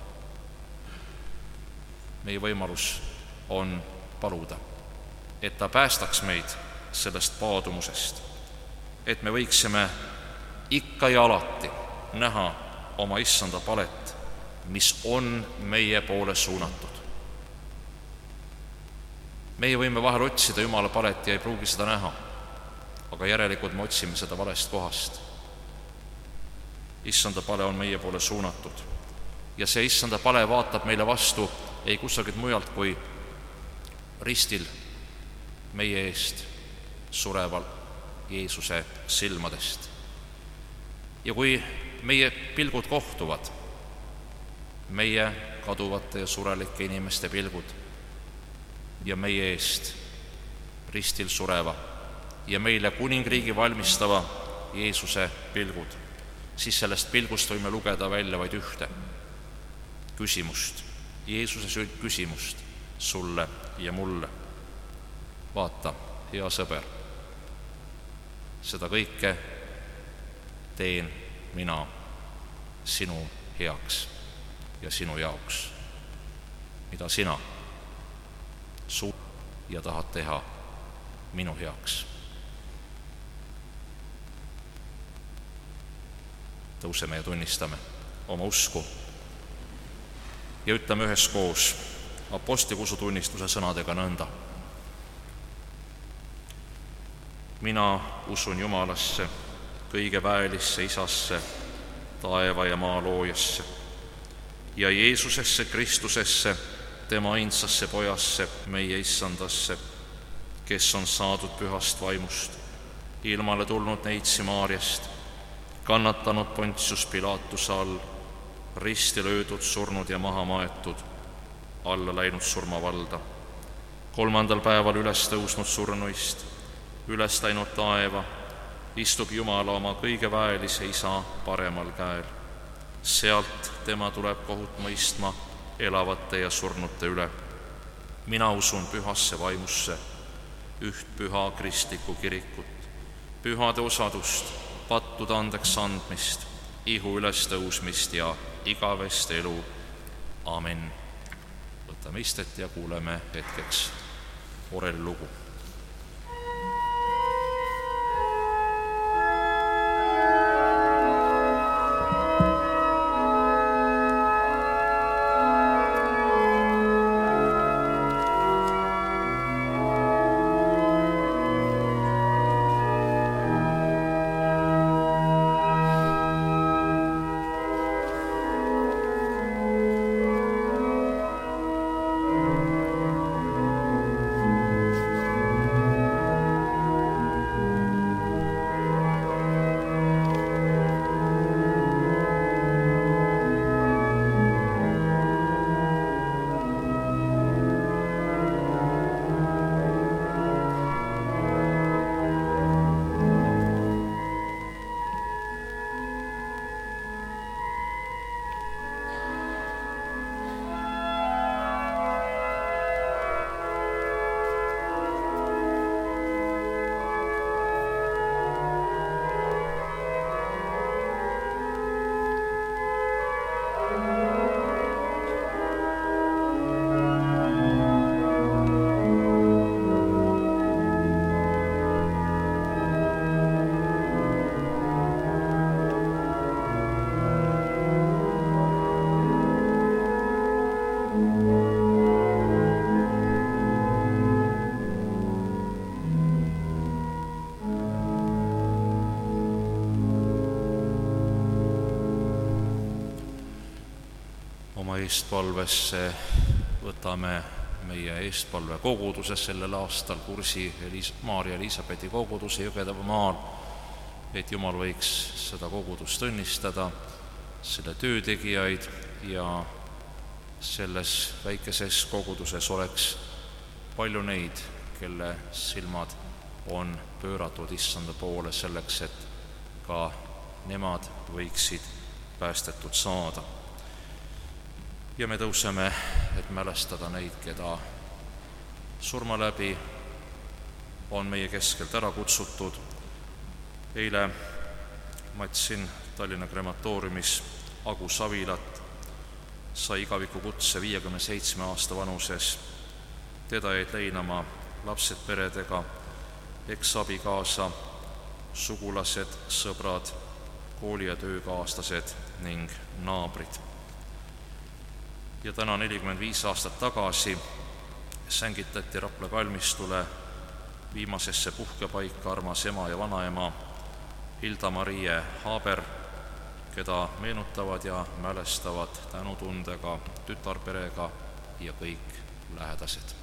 Meie võimalus on paluda, et ta päästaks meid sellest paadumusest, et me võiksime ikka ja alati näha oma issanda palet, mis on meie poole suunatud. Meie võime vahel otsida Jumala palet ja ei pruugi seda näha, aga järelikult me otsime seda valest kohast. Issanda pale on meie poole suunatud ja see issanda pale vaatab meile vastu ei kusagilt mujalt kui ristil meie eest sureval Jeesuse silmadest. Ja kui meie pilgud kohtuvad, meie kaduvate ja surelike inimeste pilgud ja meie eest ristil sureva ja meile kuningriigi valmistava Jeesuse pilgud, siis sellest pilgust võime lugeda välja vaid ühte küsimust, Jeesuse küsimust sulle ja mulle. Vaata, hea sõber, seda kõike teen mina sinu heaks ja sinu jaoks. Mida sina ja tahad teha minu heaks? tõuseme ja tunnistame oma usku ja ütleme üheskoos apostliku usutunnistuse sõnadega nõnda. Mina usun Jumalasse, kõige väelisse Isasse, taeva ja maa loojasse ja Jeesusesse Kristusesse, tema ainsasse Pojasse, meie Issandasse, kes on saadud pühast vaimust, ilmale tulnud neitsi Maarjast, kannatanud Pontius Pilatuse all, risti löödud, surnud ja maha maetud, alla läinud surmavalda, 3. päeval üles tõusnud surnuist, üles läinud taeva, istub Jumala oma kõige väelise Isa paremal käel. Sealt tema tuleb kohut mõistma elavate ja surnute üle. Mina usun pühasse vaimusse, üht püha kristlikku kirikut, pühade osadust, pattude andeks andmist, ihu ülestõusmist ja igavest elu. Amen. Võtame istet ja kuuleme hetkeks orellugu. Oma eestpalvesse võtame meie eestpalve koguduses sellel aastal Kursi Maarja Elisabethi koguduse Jõgedamaal, et Jumal võiks seda kogudust õnnistada, selle töötegijaid ja selles väikeses koguduses oleks palju neid, kelle silmad on pööratud Issanda poole selleks, et ka nemad võiksid päästetud saada. Ja me tõuseme, et mälestada neid, keda surma läbi on meie keskelt ära kutsutud. Eile matsin Tallinna krematooriumis Agu Savilat, sai igavikukutse 57 aasta vanuses. Teda jäid leinama lapsed peredega, eksabikaasa, sugulased, sõbrad, kooli- ja töökaaslased ning naabrid. Ja täna 45 aastat tagasi sängitati Rapla kalmistule viimasesse puhkepaika armas ema ja vanaema Hilda-Marie Haaber, keda meenutavad ja mälestavad tänutundega tütarperega ja kõik lähedased.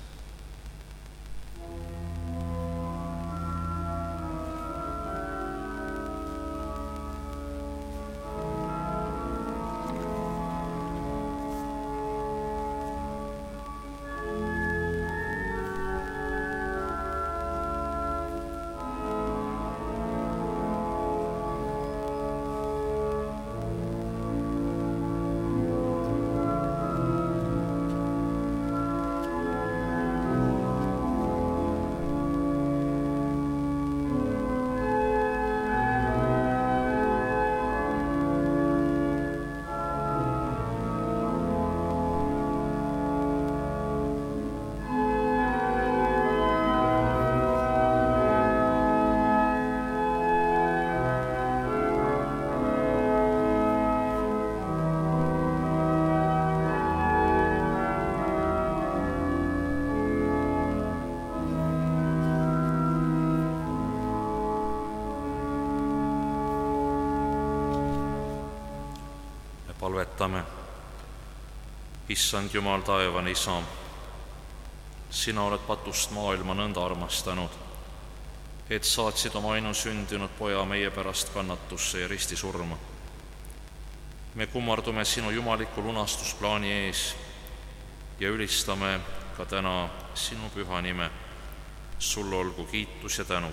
palvetame. Issand Jumal, taevane Isa, sina oled patust maailma nõnda armastanud, et saatsid oma ainusündinud poja meie pärast kannatusse ja ristisurma. Me kummardume sinu jumaliku lunastusplaani ees ja ülistame ka täna sinu püha nime. Sulle olgu kiitus ja tänu.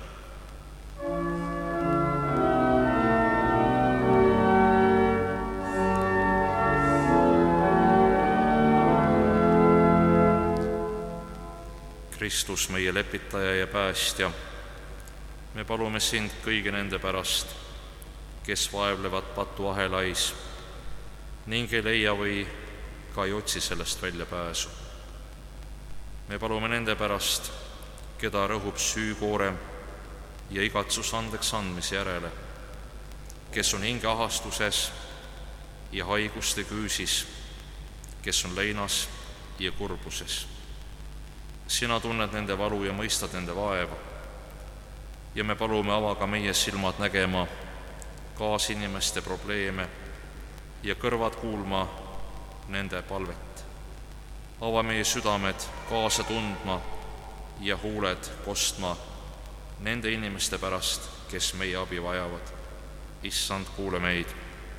Kristus, meie lepitaja ja päästja, me palume sind kõigi nende pärast, kes vaevlevad patuahelais ning ei leia või ka ei otsi sellest väljapääsu. Me palume nende pärast, keda rõhub süükoorem ja igatsus andeks andmise järele, kes on hingeahastuses ja haiguste küüsis, kes on leinas ja kurbuses. Sina tunned nende valu ja mõistad nende vaeva. Ja me palume avaga meie silmad nägema kaasinimeste probleeme ja kõrvad kuulma nende palvet. Ava meie südamed kaasa tundma ja huuled kostma nende inimeste pärast, kes meie abi vajavad. Issand, kuule meid.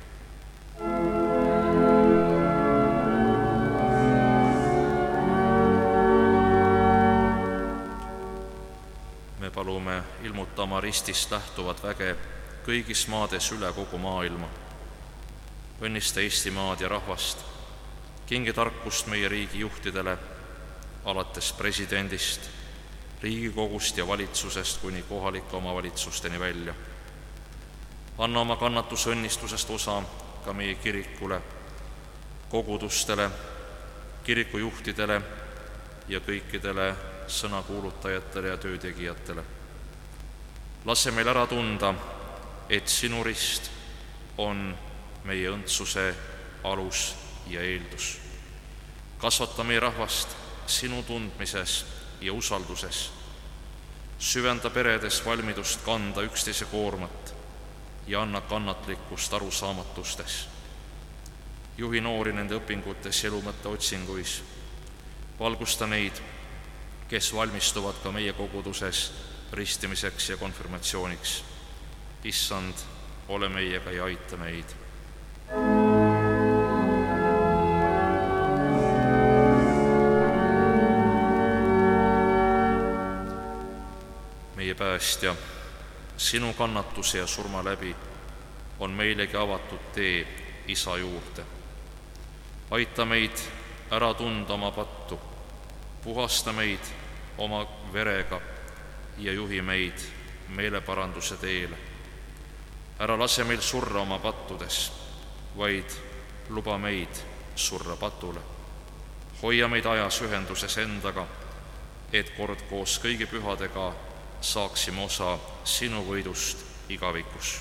Me palume ilmutama ristist lähtuvat väge kõigis maades üle kogu maailma. Õnnista Eestimaad ja rahvast, kingi tarkust meie riigi juhtidele, alates presidendist, Riigikogust ja valitsusest kuni kohalike omavalitsusteni välja. Anna oma kannatusõnnistusest osa ka meie kirikule, kogudustele, kirikujuhtidele ja kõikidele sõnakuulutajatele ja töötegijatele. Lase meil ära tunda, et sinu rist on meie õndsuse alus ja eeldus. Kasvata meie rahvast sinu tundmises ja usalduses. Süvenda peredes valmidust kanda üksteise koormat ja anna kannatlikkust arusaamatustes. Juhi noori nende õpingutes ja elumõtte otsinguis. Valgusta neid, kes valmistuvad ka meie koguduses ristimiseks ja konfirmatsiooniks. Issand, ole meiega ja aita meid. Meie päästja, sinu kannatuse ja surma läbi on meilegi avatud tee Isa juurde. Aita meid ära tunda oma pattu, puhasta meid oma verega ja juhi meid meeleparanduse teele. Ära lase meil surra oma pattudes, vaid luba meid surra patule. Hoia meid ajas ühenduses endaga, et kord koos kõigi pühadega saaksime osa sinu võidust igavikus.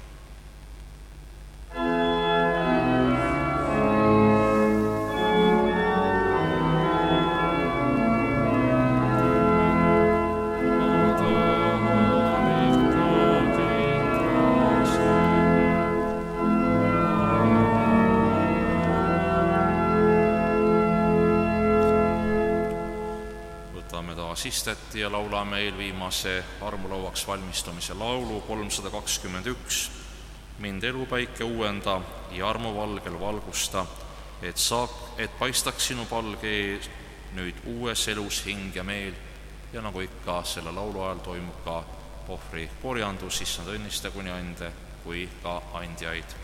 Istet ja laulame eelviimase armulauaks valmistumise laulu 321. Mind elupäike uuenda ja armuvalgel valgusta, et paistaks sinu palge ees nüüd uues elus hing ja meel. Ja nagu ikka selle laulu ajal toimub ka ohvri korjandus, issand õnnista kuni ande kui ka andjaid.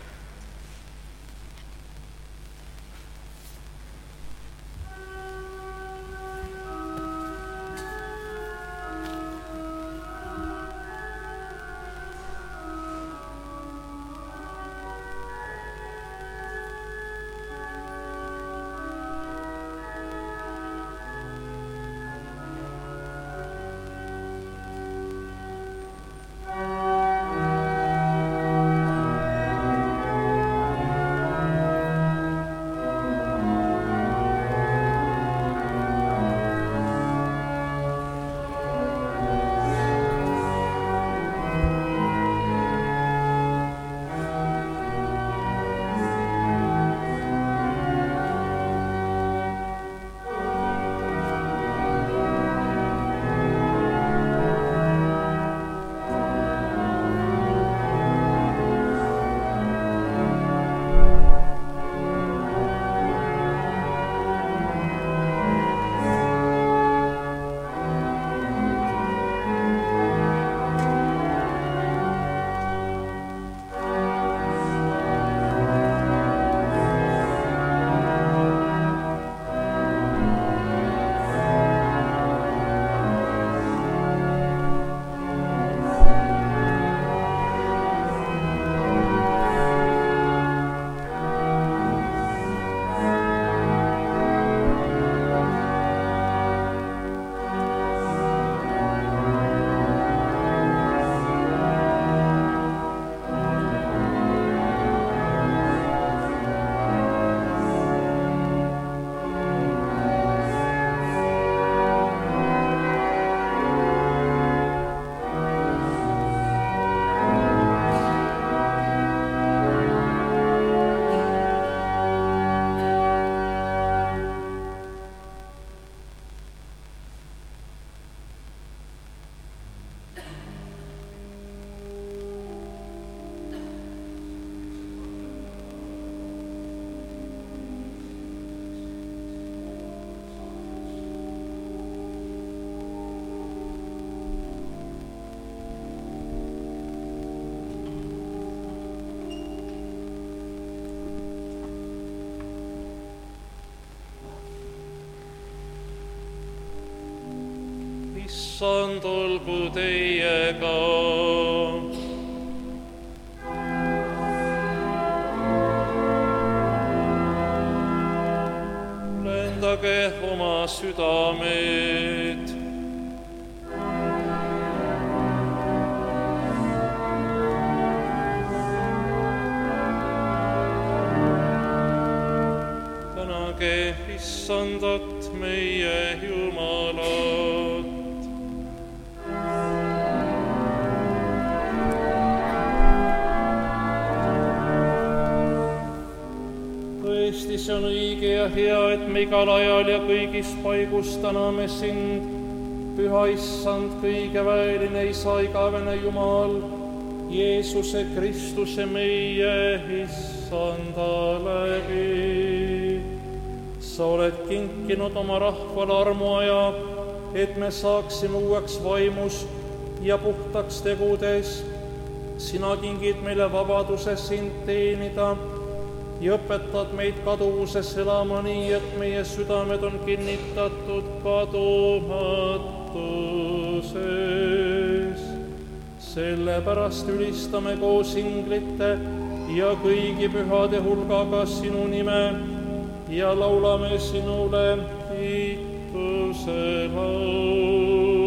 issand olgu teiega. Lendage oma südamed. Tänage issandat meie Jumalat. Tõesti, see on õige ja hea, et me igal ajal ja kõigis paigus täname sind, püha issand, kõigeväeline isa, igavene Jumal, Jeesuse Kristuse meie issanda läbi. Sa oled kinkinud oma rahvale armuaja, et me saaksime uueks vaimus ja puhtaks tegudes. Sina kingid meile vabaduse sind teenida ja õpetad meid kaduvuses elama nii, et meie südamed on kinnitatud kadumatuses. Sellepärast ülistame koos inglite ja kõigi pühade hulgaga sinu nime ja laulame sinule kiituse laulu.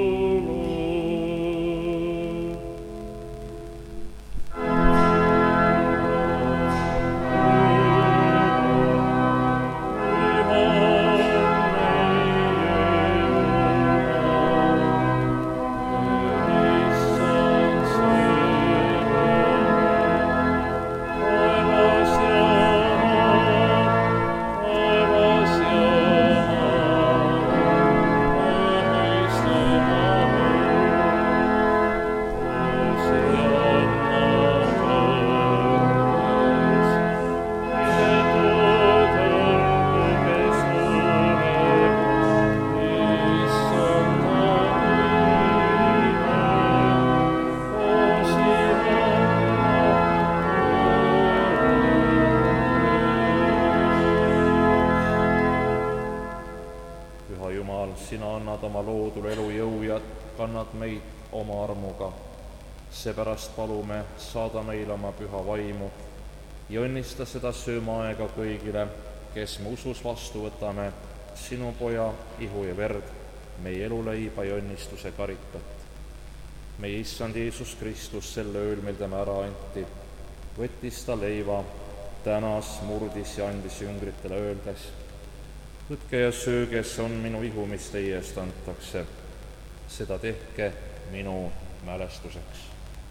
Seepärast palume, saada meile oma püha vaimu ja õnnista seda söömaaega kõigile, kes me usus vastu võtame sinu poja, ihu ja verd, meie eluleiba ja õnnistuse karikat. Meie issand Jeesus Kristus sel ööl, mil tema ära anti, võttis ta leiva, tänas, murdis ja andis jüngritele öeldes: võtke ja sööge, see on minu ihu, mis teie eest antakse. Seda tehke minu mälestuseks.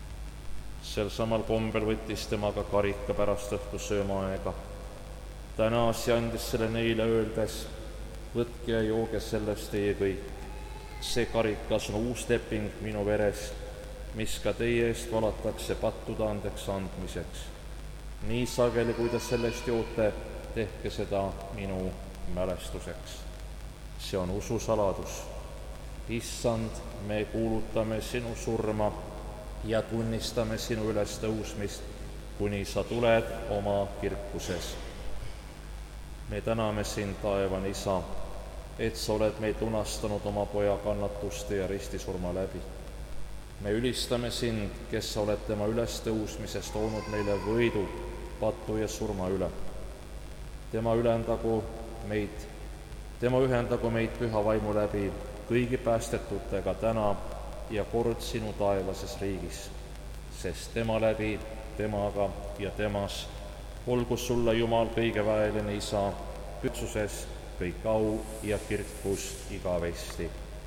Sel samal kombel võttis tema ka karika pärast õhtu söömaaega, tänas ja andis selle neile öeldes: võtke ja jooge sellest teie kõik. See karikas on uus leping minu veres, mis ka teie eest valatakse pattude andeks andmiseks. Nii sageli, kui te sellest joote, tehke seda minu mälestuseks. See on ususaladus. Issand, me kuulutame sinu surma ja tunnistame sinu ülestõusmist, kuni sa tuled oma kirkuses. Me täname sind, taevane Isa, et sa oled meid lunastanud oma poja kannatuste ja ristisurma läbi. Me ülistame sind, kes sa oled tema ülestõusmisest toonud meile võidu patu ja surma üle. Tema ühendagu meid püha vaimu läbi kõigi päästetutega täna ja kord sinu taevases riigis, sest tema läbi, temaga ja temas olgu sulle, Jumal, kõigeväeline Isa, pütsuses kõik au ja kirkus igavesti.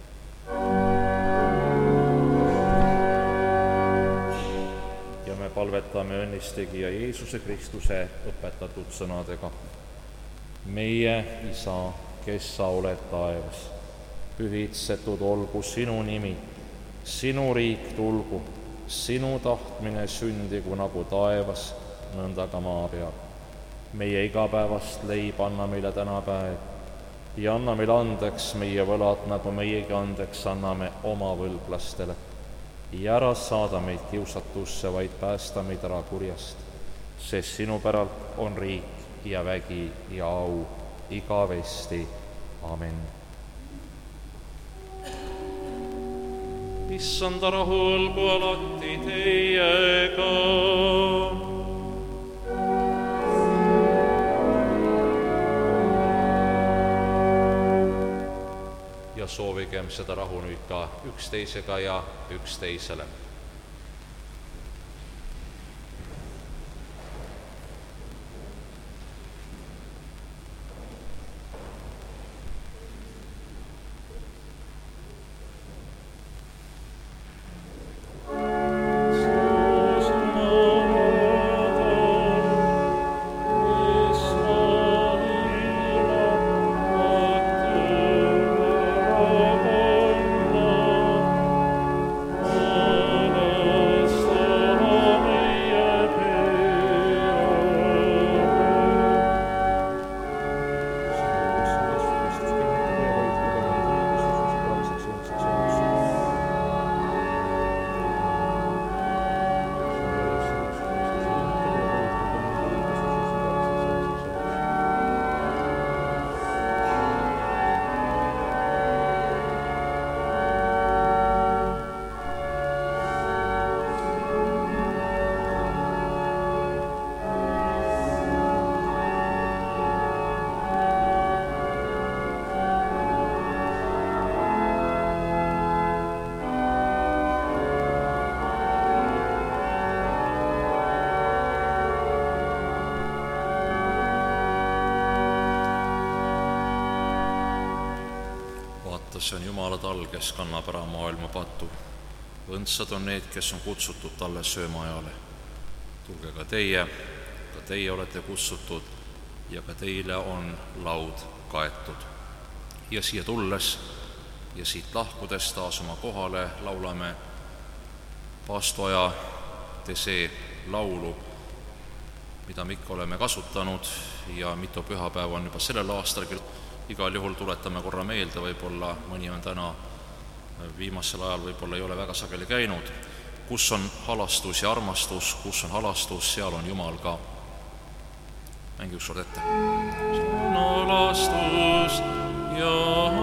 Ja me palvetame õnnistegija Jeesuse Kristuse õpetatud sõnadega. Meie Isa, kes sa oled taevas, pühitsetud olgu sinu nimi, sinu riik tulgu, sinu tahtmine sündigu nagu taevas, nõnda ka maa peal. Meie igapäevast leiba anna meile tänapäev ja anna meile andeks meie võlad, nagu meiegi andeks anname oma võlglastele. Ja ära saada meid kiusatusse, vaid päästa meid ära kurjast, sest sinu päralt on riik ja vägi ja au igavesti. Amen. issanda rahu olgu alati teiega. Ja soovigem seda rahu nüüd ka üksteisega ja üksteisele. See on Jumala tall, kes kannab ära maailma patu. Õndsad on need, kes on kutsutud talle söömaajale. Tulge ka teie olete kutsutud ja ka teile on laud kaetud. Ja siia tulles ja siit lahkudes taas oma kohale laulame paastoaja Tesee laulu, mida me ikka oleme kasutanud ja mitu pühapäeva on juba sellel aastal. Igal juhul tuletame korra meelde, võib-olla mõni on täna viimasel ajal võib-olla ei ole väga sageli käinud. Kus on halastus ja armastus, kus on halastus, seal on Jumal ka. Mängi ükskord ette. On halastus ja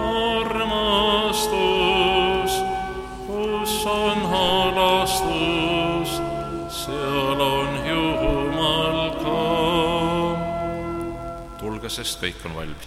armastus, kus on halastus, seal on Jumal ka. Tulge, sest kõik on valmis.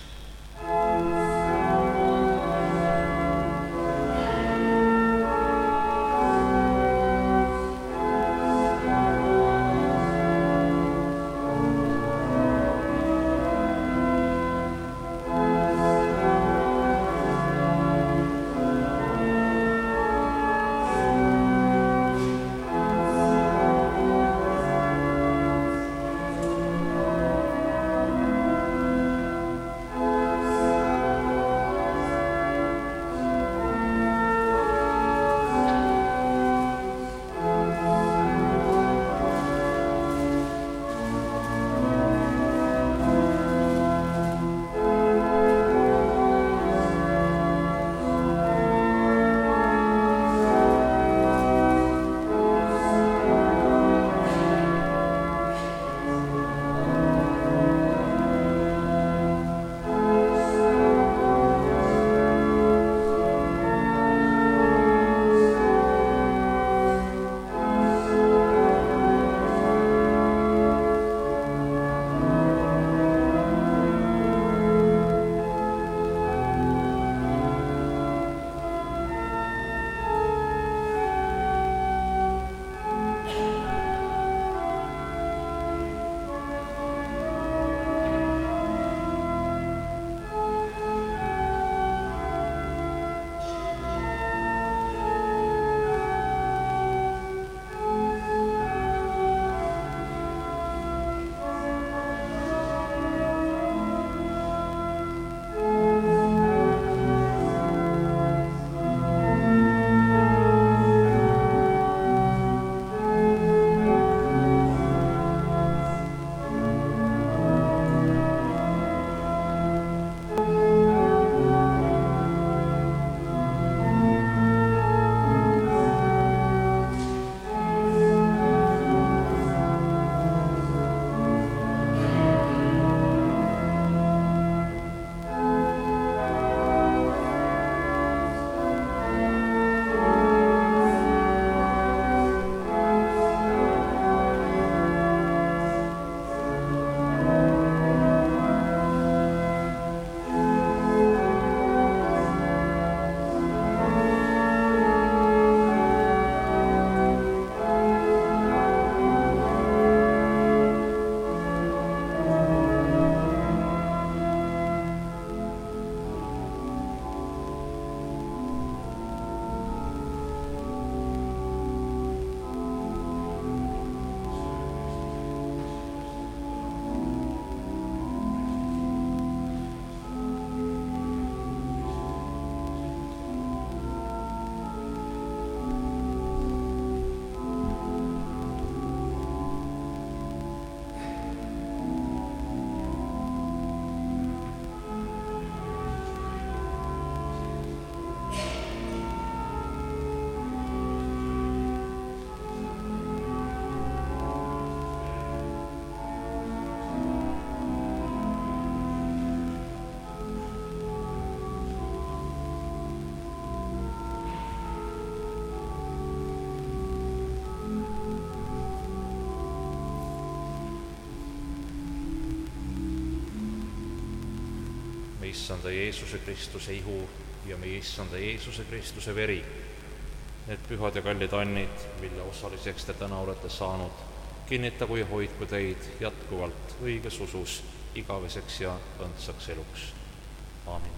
issanda Jeesuse Kristuse ihu ja meie issanda Jeesuse Kristuse veri. Need pühad ja kallid annid, mille osaliseks te täna olete saanud, kinnitagu ja hoidku teid jätkuvalt õiges usus igaveseks ja õndsaks eluks. Aamin.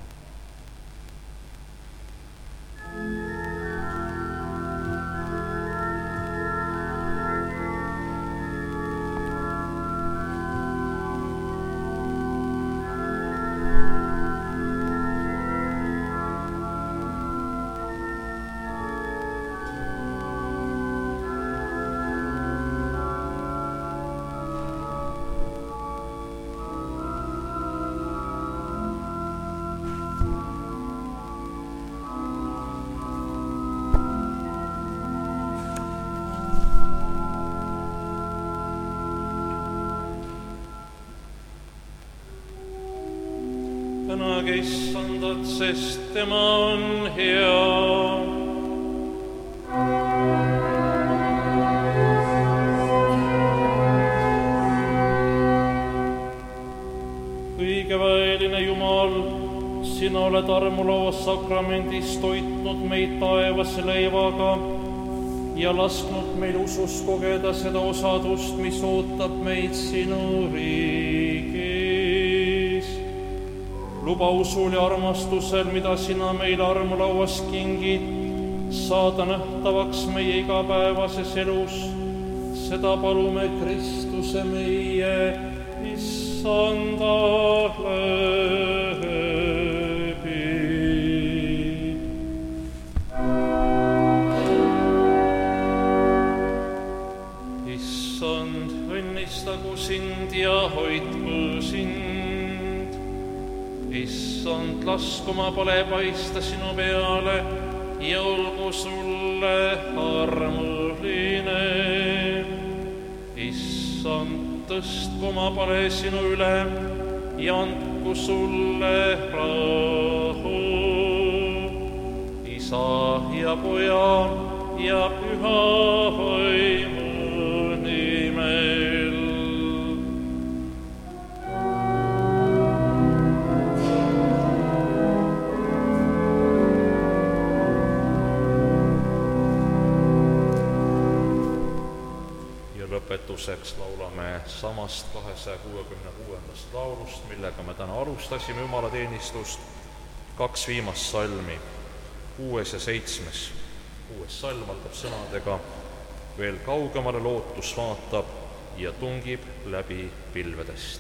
Tänage issandat, sest tema on hea. Õigeväeline Jumal, sina oled armulaua sakramendis toitnud meid taevase leivaga ja lasknud meil usus kogeda seda osadust, mis ootab meid sinu riigis. Luba usul ja armastusel, mida sina meile armulauas kingid, saada nähtavaks meie igapäevases elus. Seda palume Kristuse meie issanda läbi. Issand, õnnistagu sind ja hoidku sind. Issand, lasku oma pale paista sinu peale ja olgu sulle armuline. Issand, tõstku oma pale sinu üle ja andku sulle rahu. Isa ja Poja ja Püha Vaimu nimel. Lõpetuseks laulame samast 266. laulust, millega me täna alustasime jumalateenistust, 2 viimast salmi, 6. ja 7. 6. salm algab sõnadega: veel kaugemale lootus vaatab ja tungib läbi pilvedest.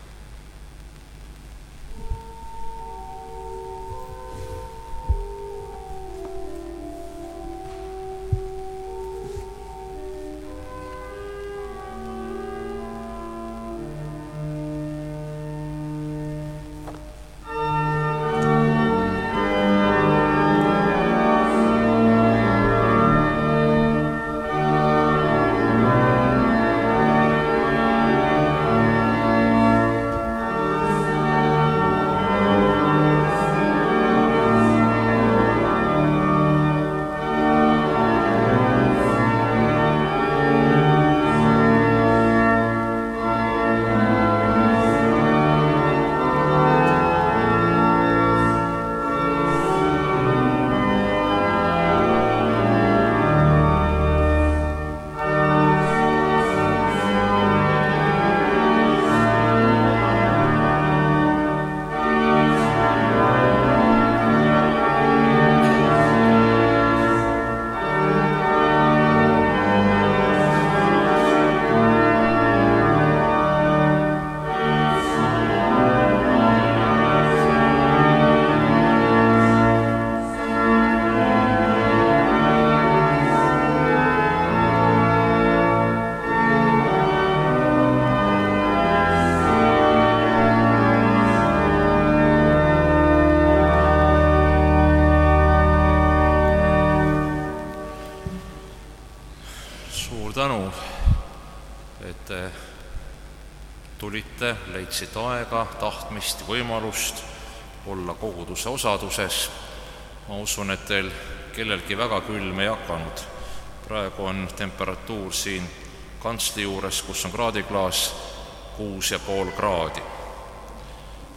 tulite, leidsite aega, tahtmist ja võimalust olla koguduse osaduses. Ma usun, et teil kellelgi väga külm ei hakanud. Praegu on temperatuur siin kantsli juures, kus on kraadiklaas, 6,5 kraadi.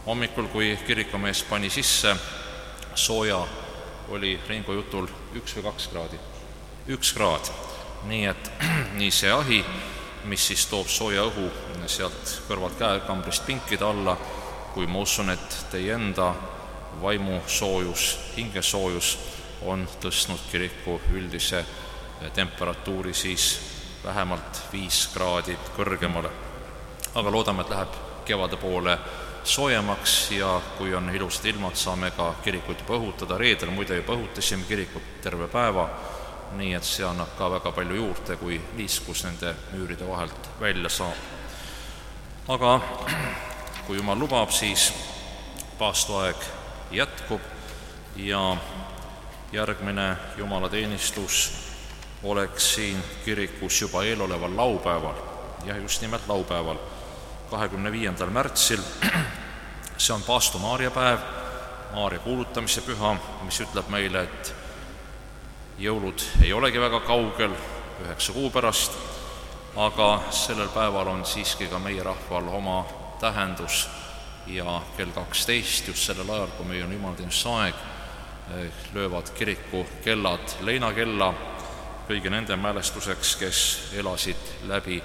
hommikul, kui kirikumees pani sisse sooja, oli Ringo jutul 1 või 2 kraadi? 1 kraad. Nii et nii see ahi, mis siis toob sooja õhu sealt kõrvalt käekambrist pinkide alla, kui ma usun, et teie enda vaimusoojus, hingesoojus on tõstnud kiriku üldise temperatuuri siis vähemalt 5 kraadi kõrgemale. Aga loodame, et läheb kevade poole soojemaks ja kui on ilusad ilmad, saame ka kirikut juba õhutada. Reedel muide juba õhutasime kirikut terve päeva, nii et see annab ka väga palju juurde, kui liiskus nende müüride vahelt välja saab. Aga kui Jumal lubab, siis paastuaeg jätkub ja järgmine jumalateenistus oleks siin kirikus juba eeloleval laupäeval, ja just nimelt laupäeval, 25. märtsil. See on paastu Maarja päev, Maarja kuulutamise püha, mis ütleb meile, et jõulud ei olegi väga kaugel, 9 kuu pärast, aga sellel päeval on siiski ka meie rahval oma tähendus ja kell 12, just sellel ajal, kui meil on jumalateenistuse aeg, löövad kiriku kellad leinakella kõigi nende mälestuseks, kes elasid läbi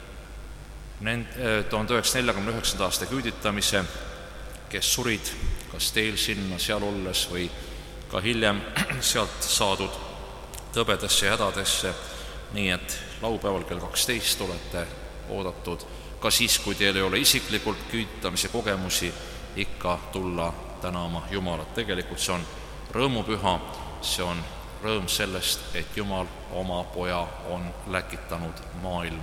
1949. aasta küüditamise, kes surid kas teel sinna seal olles või ka hiljem sealt saadud tõbedesse ja hädadesse. Nii et laupäeval kell 12 olete oodatud ka siis, kui teil ei ole isiklikult küüditamise kogemusi, ikka tulla tänama Jumalat. Tegelikult see on rõõmupüha, see on rõõm sellest, et Jumal oma poja on läkitanud maailma.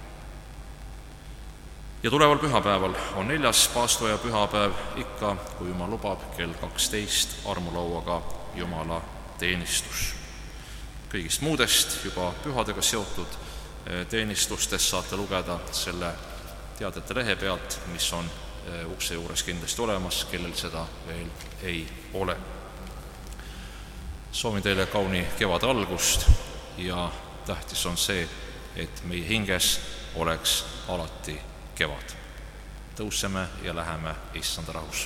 Ja tuleval pühapäeval on 4. paastuaja pühapäev, ikka, kui Jumal lubab, kell 12 armulauaga Jumala teenistus. Kõigist muudest juba pühadega seotud teenistustest saate lugeda selle teadete lehe pealt, mis on ukse juures kindlasti olemas, kellel seda veel ei ole. Soovin teile kauni kevade algust ja tähtis on see, et meie hinges oleks alati kevad. Tõuseme ja läheme Issanda rahus.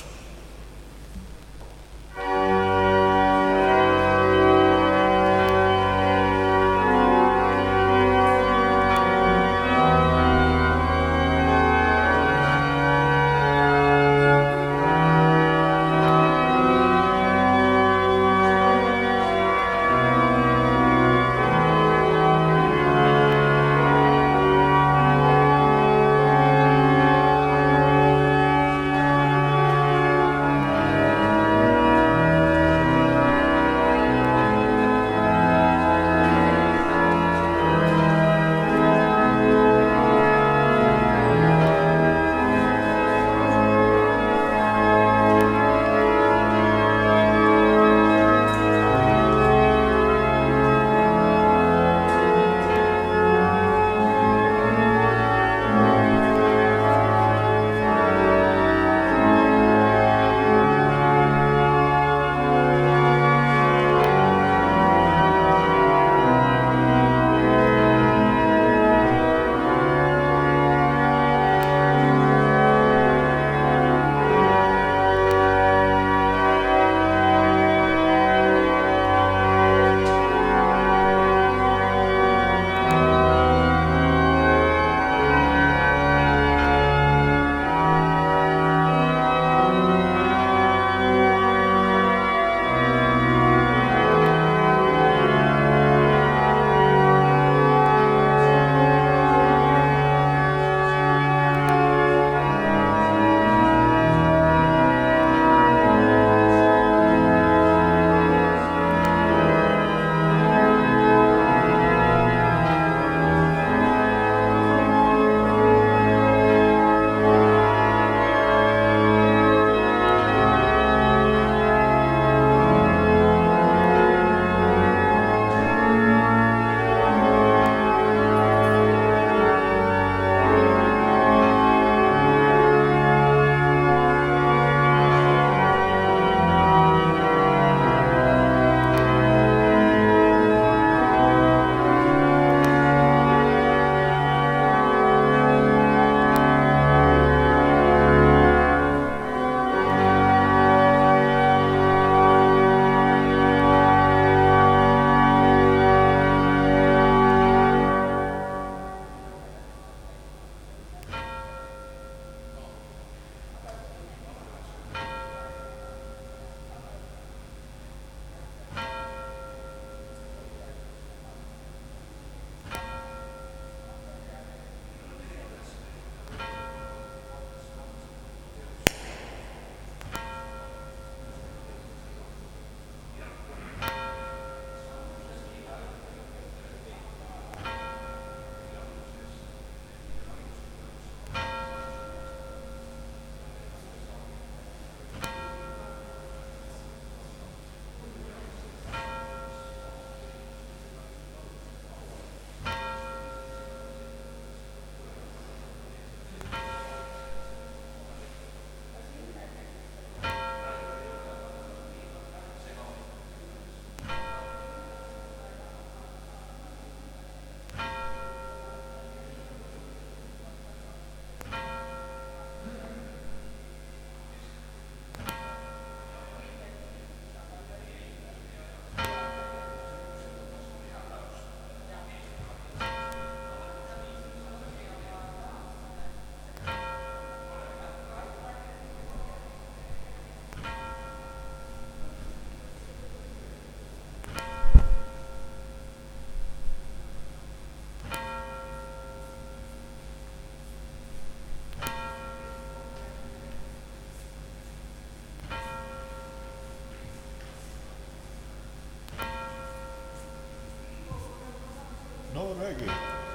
räägi.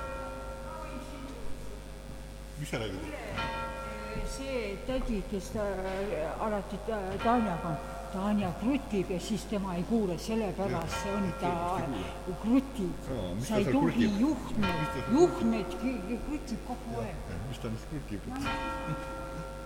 Mis sa räägid? See tädi, kes alati Tanja krutib ja siis tema ei kuule, sellepärast on ta krutib. Sa ei tohi juhtmed krutib kogu aeg. Mis ta nüüd krutib?